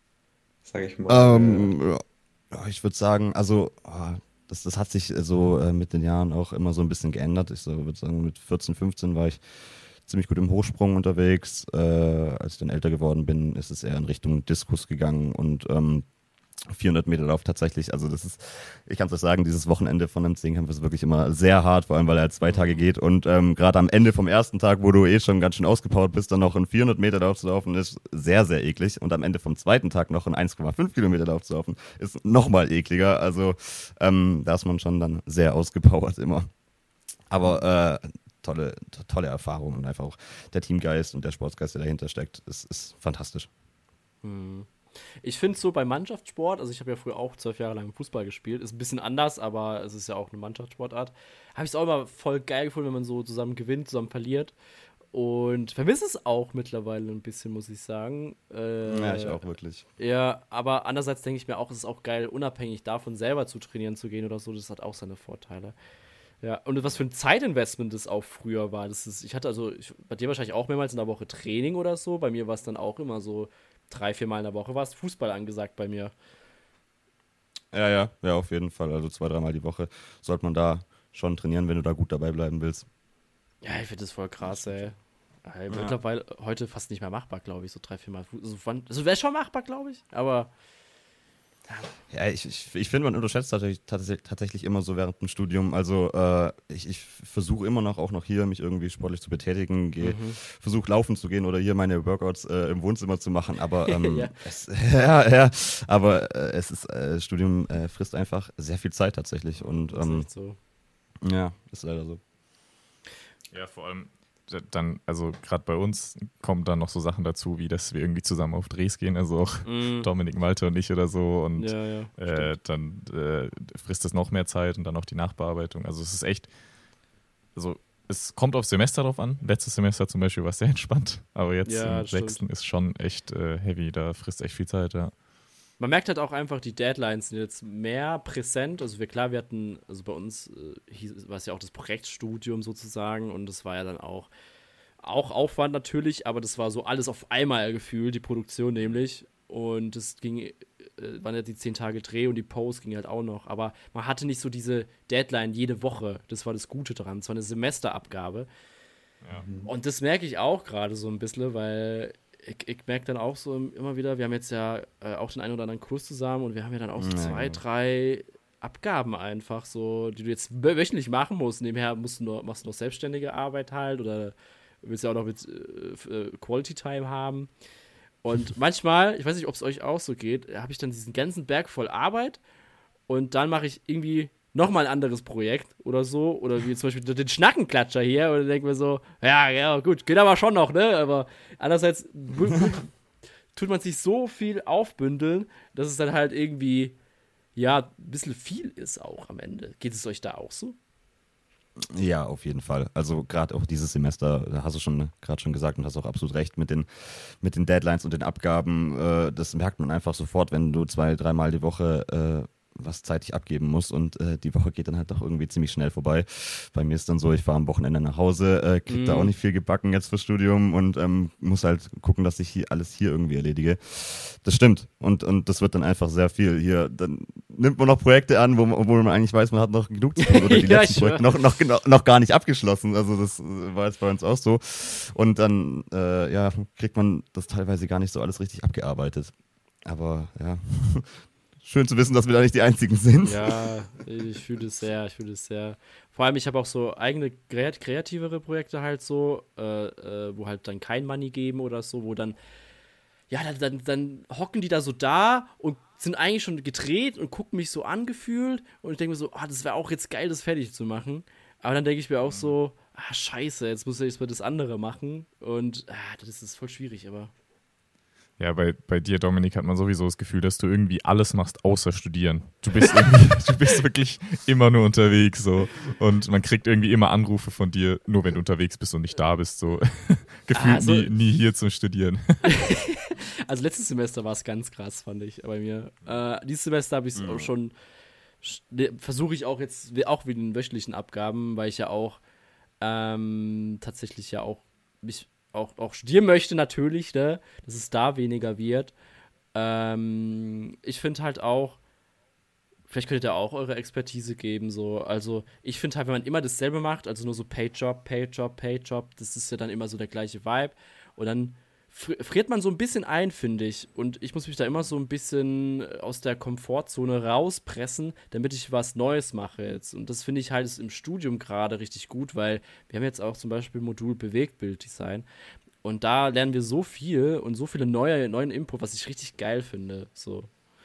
Speaker 1: sag ich mal?
Speaker 3: Ähm, ja. Ja, ich würde sagen, also ah, das, das hat sich so äh, mit den Jahren auch immer so ein bisschen geändert. Ich so, würde sagen, mit vierzehn, fünfzehn war ich ziemlich gut im Hochsprung unterwegs. Äh, als ich dann älter geworden bin, ist es eher in Richtung Diskus gegangen und ähm, vierhundert Meter Lauf tatsächlich. Also das ist, ich kann es euch sagen, dieses Wochenende von einem Zehnkampf ist wirklich immer sehr hart, vor allem weil er zwei Tage geht und ähm, gerade am Ende vom ersten Tag, wo du eh schon ganz schön ausgepowert bist, dann noch einen vierhundert Meter Lauf zu laufen, ist sehr, sehr eklig und am Ende vom zweiten Tag noch einen eins Komma fünf Kilometer Lauf zu laufen, ist nochmal ekliger. Also ähm, da ist man schon dann sehr ausgepowert immer. Aber äh, tolle, to- tolle Erfahrung und einfach auch der Teamgeist und der Sportsgeist, der dahinter steckt, ist, ist fantastisch.
Speaker 2: Hm. Ich finde so bei Mannschaftssport, also ich habe ja früher auch zwölf Jahre lang Fußball gespielt, ist ein bisschen anders, aber es ist ja auch eine Mannschaftssportart. Habe ich es auch immer voll geil gefunden, wenn man so zusammen gewinnt, zusammen verliert. Und vermisse es auch mittlerweile ein bisschen, muss ich sagen. Äh,
Speaker 3: Ja, ich auch wirklich.
Speaker 2: Ja, aber andererseits denke ich mir auch, es ist auch geil, unabhängig davon selber zu trainieren zu gehen oder so, das hat auch seine Vorteile. Ja, und was für ein Zeitinvestment das auch früher war. Das ist, ich hatte also, ich, bei dir wahrscheinlich auch mehrmals in der Woche Training oder so. Bei mir war es dann auch immer so drei, vier Mal in der Woche war es Fußball angesagt bei mir.
Speaker 3: Ja, ja, ja, auf jeden Fall. Also zwei, dreimal die Woche sollte man da schon trainieren, wenn du da gut dabei bleiben willst.
Speaker 2: Ja, ich finde das voll krass, ey. ey mittlerweile heute fast nicht mehr machbar, glaube ich, so drei, vier Mal Fußball. Also, wann- also wäre schon machbar, glaube ich, aber
Speaker 3: Ja, ich, ich, ich finde, man unterschätzt tatsächlich, tatsächlich, tatsächlich immer so während dem Studium. Also äh, ich, ich versuche immer noch, auch noch hier, mich irgendwie sportlich zu betätigen, gehe, versuche laufen zu gehen oder hier meine Workouts äh, im Wohnzimmer zu machen. Aber ähm,
Speaker 2: Ja.
Speaker 3: es, ja, ja, aber äh, es ist, äh, Studium äh, frisst einfach sehr viel Zeit tatsächlich. Und
Speaker 2: das ist
Speaker 3: ähm,
Speaker 2: echt so.
Speaker 3: ja, ist leider so.
Speaker 4: Ja, vor allem d- dann, also gerade bei uns kommen dann noch so Sachen dazu, wie dass wir irgendwie zusammen auf Drehs gehen, also auch
Speaker 2: Mm.
Speaker 4: Dominik, Malte und ich oder so und
Speaker 2: Ja, ja.
Speaker 4: äh, dann äh, frisst es noch mehr Zeit und dann noch die Nachbearbeitung. Also es ist echt, also es kommt aufs Semester drauf an. Letztes Semester zum Beispiel war es sehr entspannt, aber jetzt
Speaker 2: Ja,
Speaker 4: im
Speaker 2: das stimmt.
Speaker 4: sechsten ist schon echt äh, heavy, da frisst echt viel Zeit, ja.
Speaker 2: man merkt halt auch einfach, die Deadlines sind jetzt mehr präsent. Also wir, klar, wir hatten, also bei uns äh, war es ja auch das Projektstudium sozusagen und das war ja dann auch, auch Aufwand natürlich, aber das war so alles auf einmal gefühlt, die Produktion nämlich. Und es ging, äh, waren ja die zehn Tage Dreh und die Post ging halt auch noch. Aber man hatte nicht so diese Deadline jede Woche. Das war das Gute daran. Es war eine Semesterabgabe.
Speaker 4: Ja.
Speaker 2: Und das merke ich auch gerade so ein bisschen, weil ich, ich merke dann auch so immer wieder, wir haben jetzt ja äh, auch den einen oder anderen Kurs zusammen und wir haben ja dann auch so
Speaker 3: Ja,
Speaker 2: zwei,
Speaker 3: ja.
Speaker 2: drei Abgaben einfach so, die du jetzt wöchentlich machen musst. Nebenher musst du nur, machst du noch selbstständige Arbeit halt oder willst ja auch noch mit äh, Quality Time haben. Und manchmal, ich weiß nicht, ob es euch auch so geht, habe ich dann diesen ganzen Berg voll Arbeit und dann mache ich irgendwie nochmal ein anderes Projekt oder so. Oder wie zum Beispiel den Schnackenklatscher hier. Und dann denke ich mir so, ja, ja, gut, geht aber schon noch, ne? Aber andererseits tut man sich so viel aufbündeln, dass es dann halt irgendwie, ja, ein bisschen viel ist auch am Ende. Geht es euch da auch so?
Speaker 3: Ja, auf jeden Fall. Also gerade auch dieses Semester, da hast du schon gerade schon gesagt und hast auch absolut recht mit den, mit den Deadlines und den Abgaben. Äh, das merkt man einfach sofort, wenn du zwei, dreimal die Woche äh, was zeitig abgeben musst und äh, die Woche geht dann halt doch irgendwie ziemlich schnell vorbei. Bei mir ist dann so, ich fahre am Wochenende nach Hause, äh, krieg mm. da auch nicht viel gebacken jetzt fürs Studium und ähm, muss halt gucken, dass ich hier alles hier irgendwie erledige. Das stimmt und, und das wird dann einfach sehr viel. Hier, dann nimmt man noch Projekte an, wo man, obwohl man eigentlich weiß, man hat noch genug zu tun oder die
Speaker 2: ja,
Speaker 3: letzten Projekte noch, noch, noch, noch gar nicht abgeschlossen. Also das war jetzt bei uns auch so. Und dann äh, ja, kriegt man das teilweise gar nicht so alles richtig abgearbeitet. Aber ja, schön zu wissen, dass wir da nicht die Einzigen sind.
Speaker 2: Ja, ich fühle es sehr, ich fühle es sehr. Vor allem, ich habe auch so eigene kreativere Projekte halt so, äh, äh, wo halt dann kein Money geben oder so, wo dann, ja, dann, dann, dann hocken die da so da und sind eigentlich schon gedreht und gucken mich so angefühlt und ich denke mir so, ah, das wäre auch jetzt geil, das fertig zu machen. Aber dann denke ich mir auch so, ah, scheiße, jetzt muss ich jetzt mal das andere machen und ah, das ist voll schwierig, aber...
Speaker 4: Ja, bei, bei dir, Dominik, hat man sowieso das Gefühl, dass du irgendwie alles machst, außer studieren. Du bist irgendwie, du bist wirklich immer nur unterwegs so und man kriegt irgendwie immer Anrufe von dir, nur wenn du unterwegs bist und nicht da bist, so gefühlt
Speaker 2: also,
Speaker 4: nie, nie hier zum Studieren.
Speaker 2: Also letztes Semester war es ganz krass, fand ich, bei mir. Äh, dieses Semester habe ich es
Speaker 3: Mhm.
Speaker 2: auch schon, ne, versuche ich auch jetzt, auch wegen den wöchentlichen Abgaben, weil ich ja auch ähm, tatsächlich ja auch mich Auch, auch studieren möchte natürlich, ne, dass es da weniger wird. Ähm, ich finde halt auch, vielleicht könnt ihr da auch eure Expertise geben, so, also ich finde halt, wenn man immer dasselbe macht, also nur so Payjob, Payjob, Payjob, das ist ja dann immer so der gleiche Vibe und dann fr- friert man so ein bisschen ein, finde ich, und ich muss mich da immer so ein bisschen aus der Komfortzone rauspressen, damit ich was Neues mache jetzt und das finde ich halt ist im Studium gerade richtig gut, weil wir haben jetzt auch zum Beispiel Modul Bewegtbilddesign und da lernen wir so viel und so viele neue neuen Input, was ich richtig geil finde, so.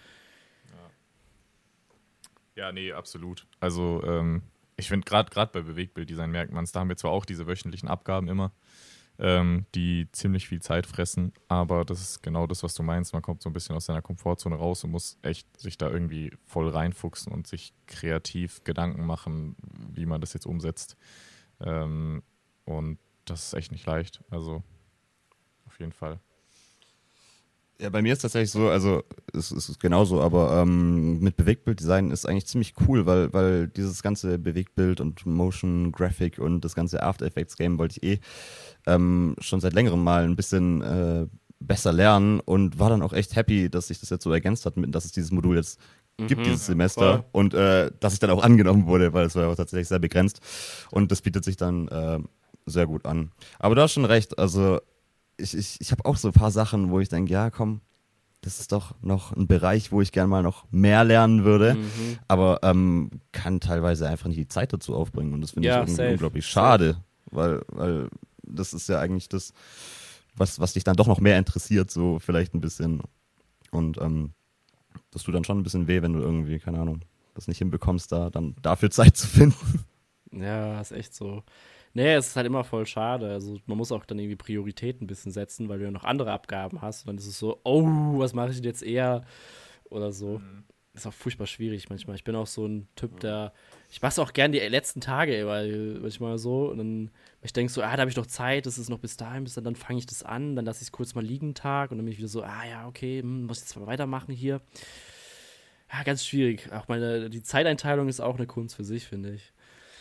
Speaker 4: Ja, nee, absolut. Also ähm, ich finde gerade gerade bei Bewegtbilddesign merkt man es, da haben wir zwar auch diese wöchentlichen Abgaben immer, ähm, die ziemlich viel Zeit fressen, aber das ist genau das, was du meinst. Man kommt so ein bisschen aus seiner Komfortzone raus und muss echt sich da irgendwie voll reinfuchsen und sich kreativ Gedanken machen, wie man das jetzt umsetzt. Ähm, und das ist echt nicht leicht. Also auf jeden Fall.
Speaker 3: Ja, bei mir ist tatsächlich so, also es, es ist genauso, aber ähm, mit Bewegtbilddesign ist eigentlich ziemlich cool, weil, weil dieses ganze Bewegtbild und Motion Graphic und das ganze After Effects Game wollte ich eh ähm, schon seit längerem mal ein bisschen äh, besser lernen und war dann auch echt happy, dass sich das jetzt so ergänzt hat, mit, dass es dieses Modul jetzt gibt,
Speaker 2: Mhm,
Speaker 3: dieses
Speaker 2: ja,
Speaker 3: Semester
Speaker 2: voll.
Speaker 3: und äh, dass es dann auch angenommen wurde, weil es war ja auch tatsächlich sehr begrenzt und das bietet sich dann äh, sehr gut an. Aber du hast schon recht, also ich, ich, ich habe auch so ein paar Sachen, wo ich denke, ja komm, das ist doch noch ein Bereich, wo ich gerne mal noch mehr lernen würde,
Speaker 2: Mhm.
Speaker 3: aber ähm, kann teilweise einfach nicht die Zeit dazu aufbringen und das finde
Speaker 2: Ja,
Speaker 3: ich irgendwie
Speaker 2: safe.
Speaker 3: unglaublich schade, weil, weil das ist ja eigentlich das, was, was dich dann doch noch mehr interessiert, so vielleicht ein bisschen und ähm, das tut dann schon ein bisschen weh, wenn du irgendwie, keine Ahnung, das nicht hinbekommst, da dann dafür Zeit zu finden.
Speaker 2: Ja, ist echt so. Nee, es ist halt immer voll schade. Also man muss auch dann irgendwie Prioritäten ein bisschen setzen, weil du ja noch andere Abgaben hast. Und dann ist es so, oh, was mache ich denn jetzt eher? Oder so. ist auch furchtbar schwierig manchmal. Ich bin auch so ein Typ, der, ich mache es auch gern die letzten Tage, ey, weil manchmal so, und dann, ich denke so, ah, da habe ich noch Zeit, das ist noch bis dahin, bis dann, dann fange ich das an, dann lasse ich es kurz mal liegen einen Tag und dann bin ich wieder so, ah ja, okay, hm, muss ich jetzt mal weitermachen hier. Ja, ganz schwierig. Auch meine, die Zeiteinteilung ist auch eine Kunst für sich, finde ich.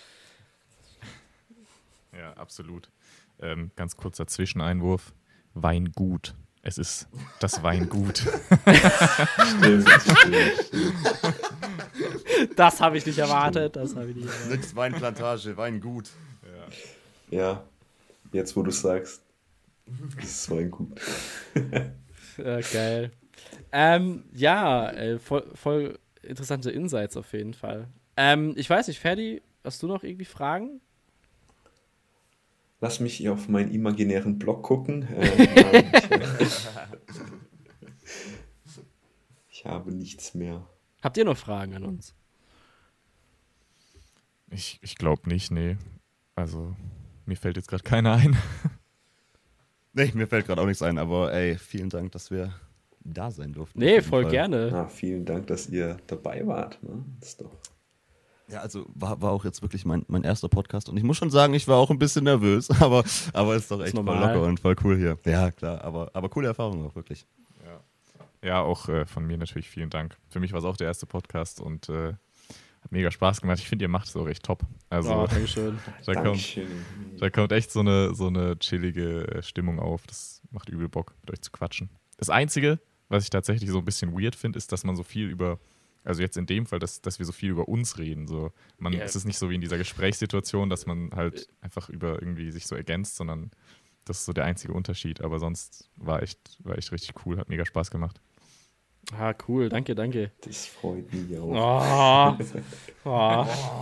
Speaker 4: Ja, absolut. Ähm, ganz kurzer Zwischeneinwurf. Weingut. Es ist das Weingut.
Speaker 1: Stimmt, stimmt, stimmt.
Speaker 2: Das habe ich nicht erwartet. Das habe ich nicht erwartet.
Speaker 3: Nix Weinplantage, Weingut.
Speaker 1: Ja, jetzt wo du sagst, das ist Weingut.
Speaker 2: Ja, geil. Ähm, ja, äh, voll, voll interessante Insights auf jeden Fall. Ähm, ich weiß nicht, Ferdi, hast du noch irgendwie Fragen?
Speaker 1: Lass mich hier auf meinen imaginären Blog gucken. Äh, nein, ich, ich habe nichts mehr.
Speaker 2: Habt ihr noch Fragen an uns?
Speaker 4: Ich, ich glaube nicht, nee. Also, mir fällt jetzt gerade keiner ein.
Speaker 3: Nee, mir fällt gerade auch nichts ein, aber ey, vielen Dank, dass wir da sein durften.
Speaker 2: Nee, voll Fall. gerne.
Speaker 1: Ah, vielen Dank, dass ihr dabei wart. Ne? Das ist doch...
Speaker 3: Ja, also war, war auch jetzt wirklich mein, mein erster Podcast und ich muss schon sagen, ich war auch ein bisschen nervös, aber, aber ist doch echt voll locker und voll cool hier. Ja, klar, aber, aber coole Erfahrung auch wirklich.
Speaker 4: Ja, ja auch äh, von mir natürlich vielen Dank. Für mich war es auch der erste Podcast und äh, hat mega Spaß gemacht. Ich finde, ihr macht es auch echt top. Also,
Speaker 2: oh, Dankeschön.
Speaker 4: Da kommt, da kommt echt so eine, so eine chillige Stimmung auf. Das macht übel Bock, mit euch zu quatschen. Das Einzige, was ich tatsächlich so ein bisschen weird finde, ist, dass man so viel über, also jetzt in dem Fall, dass, dass wir so viel über uns reden. So. Man, yeah. Es ist nicht so wie in dieser Gesprächssituation, dass man halt einfach über irgendwie sich so ergänzt, sondern das ist so der einzige Unterschied. Aber sonst war echt, war echt richtig cool, hat mega Spaß gemacht.
Speaker 2: Ah, cool, danke, danke.
Speaker 1: Das freut mich auch.
Speaker 2: Oh. Oh.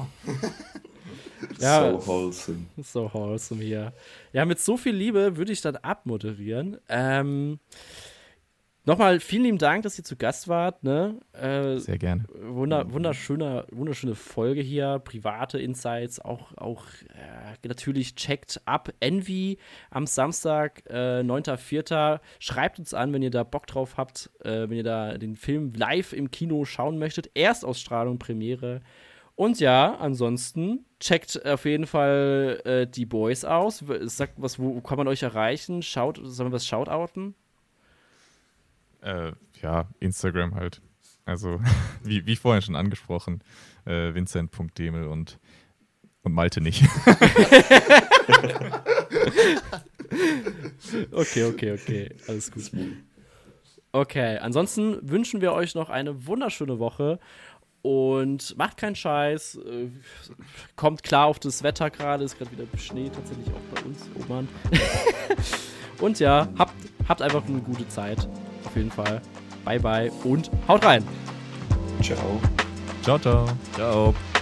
Speaker 2: Ja,
Speaker 1: so wholesome.
Speaker 2: So wholesome hier. Ja, mit so viel Liebe würde ich dann abmoderieren. Ähm, Nochmal vielen lieben Dank, dass ihr zu Gast wart. Ne? Äh,
Speaker 4: Sehr gerne.
Speaker 2: Wunder, wunderschöne, wunderschöne Folge hier, private Insights, auch, auch äh, natürlich checkt ab Envy am Samstag, äh, neunter vierter Schreibt uns an, wenn ihr da Bock drauf habt, äh, wenn ihr da den Film live im Kino schauen möchtet. Erstausstrahlung, Premiere. Und ja, ansonsten checkt auf jeden Fall äh, die Boys aus. Sagt, was, wo kann man euch erreichen? Schaut, sollen wir was shoutouten?
Speaker 4: Äh, ja, Instagram halt. Also, wie, wie vorhin schon angesprochen, äh, Vincent Punkt Demel und, und Malte nicht.
Speaker 2: Okay, okay, okay. Alles gut. Okay, ansonsten wünschen wir euch noch eine wunderschöne Woche und macht keinen Scheiß. Äh, kommt klar auf das Wetter gerade. Ist gerade wieder Schnee tatsächlich auch bei uns. Oh Mann. Und ja, habt, habt einfach eine gute Zeit. Auf jeden Fall. Bye, bye und haut rein.
Speaker 1: Ciao.
Speaker 4: Ciao, ciao.
Speaker 3: Ciao.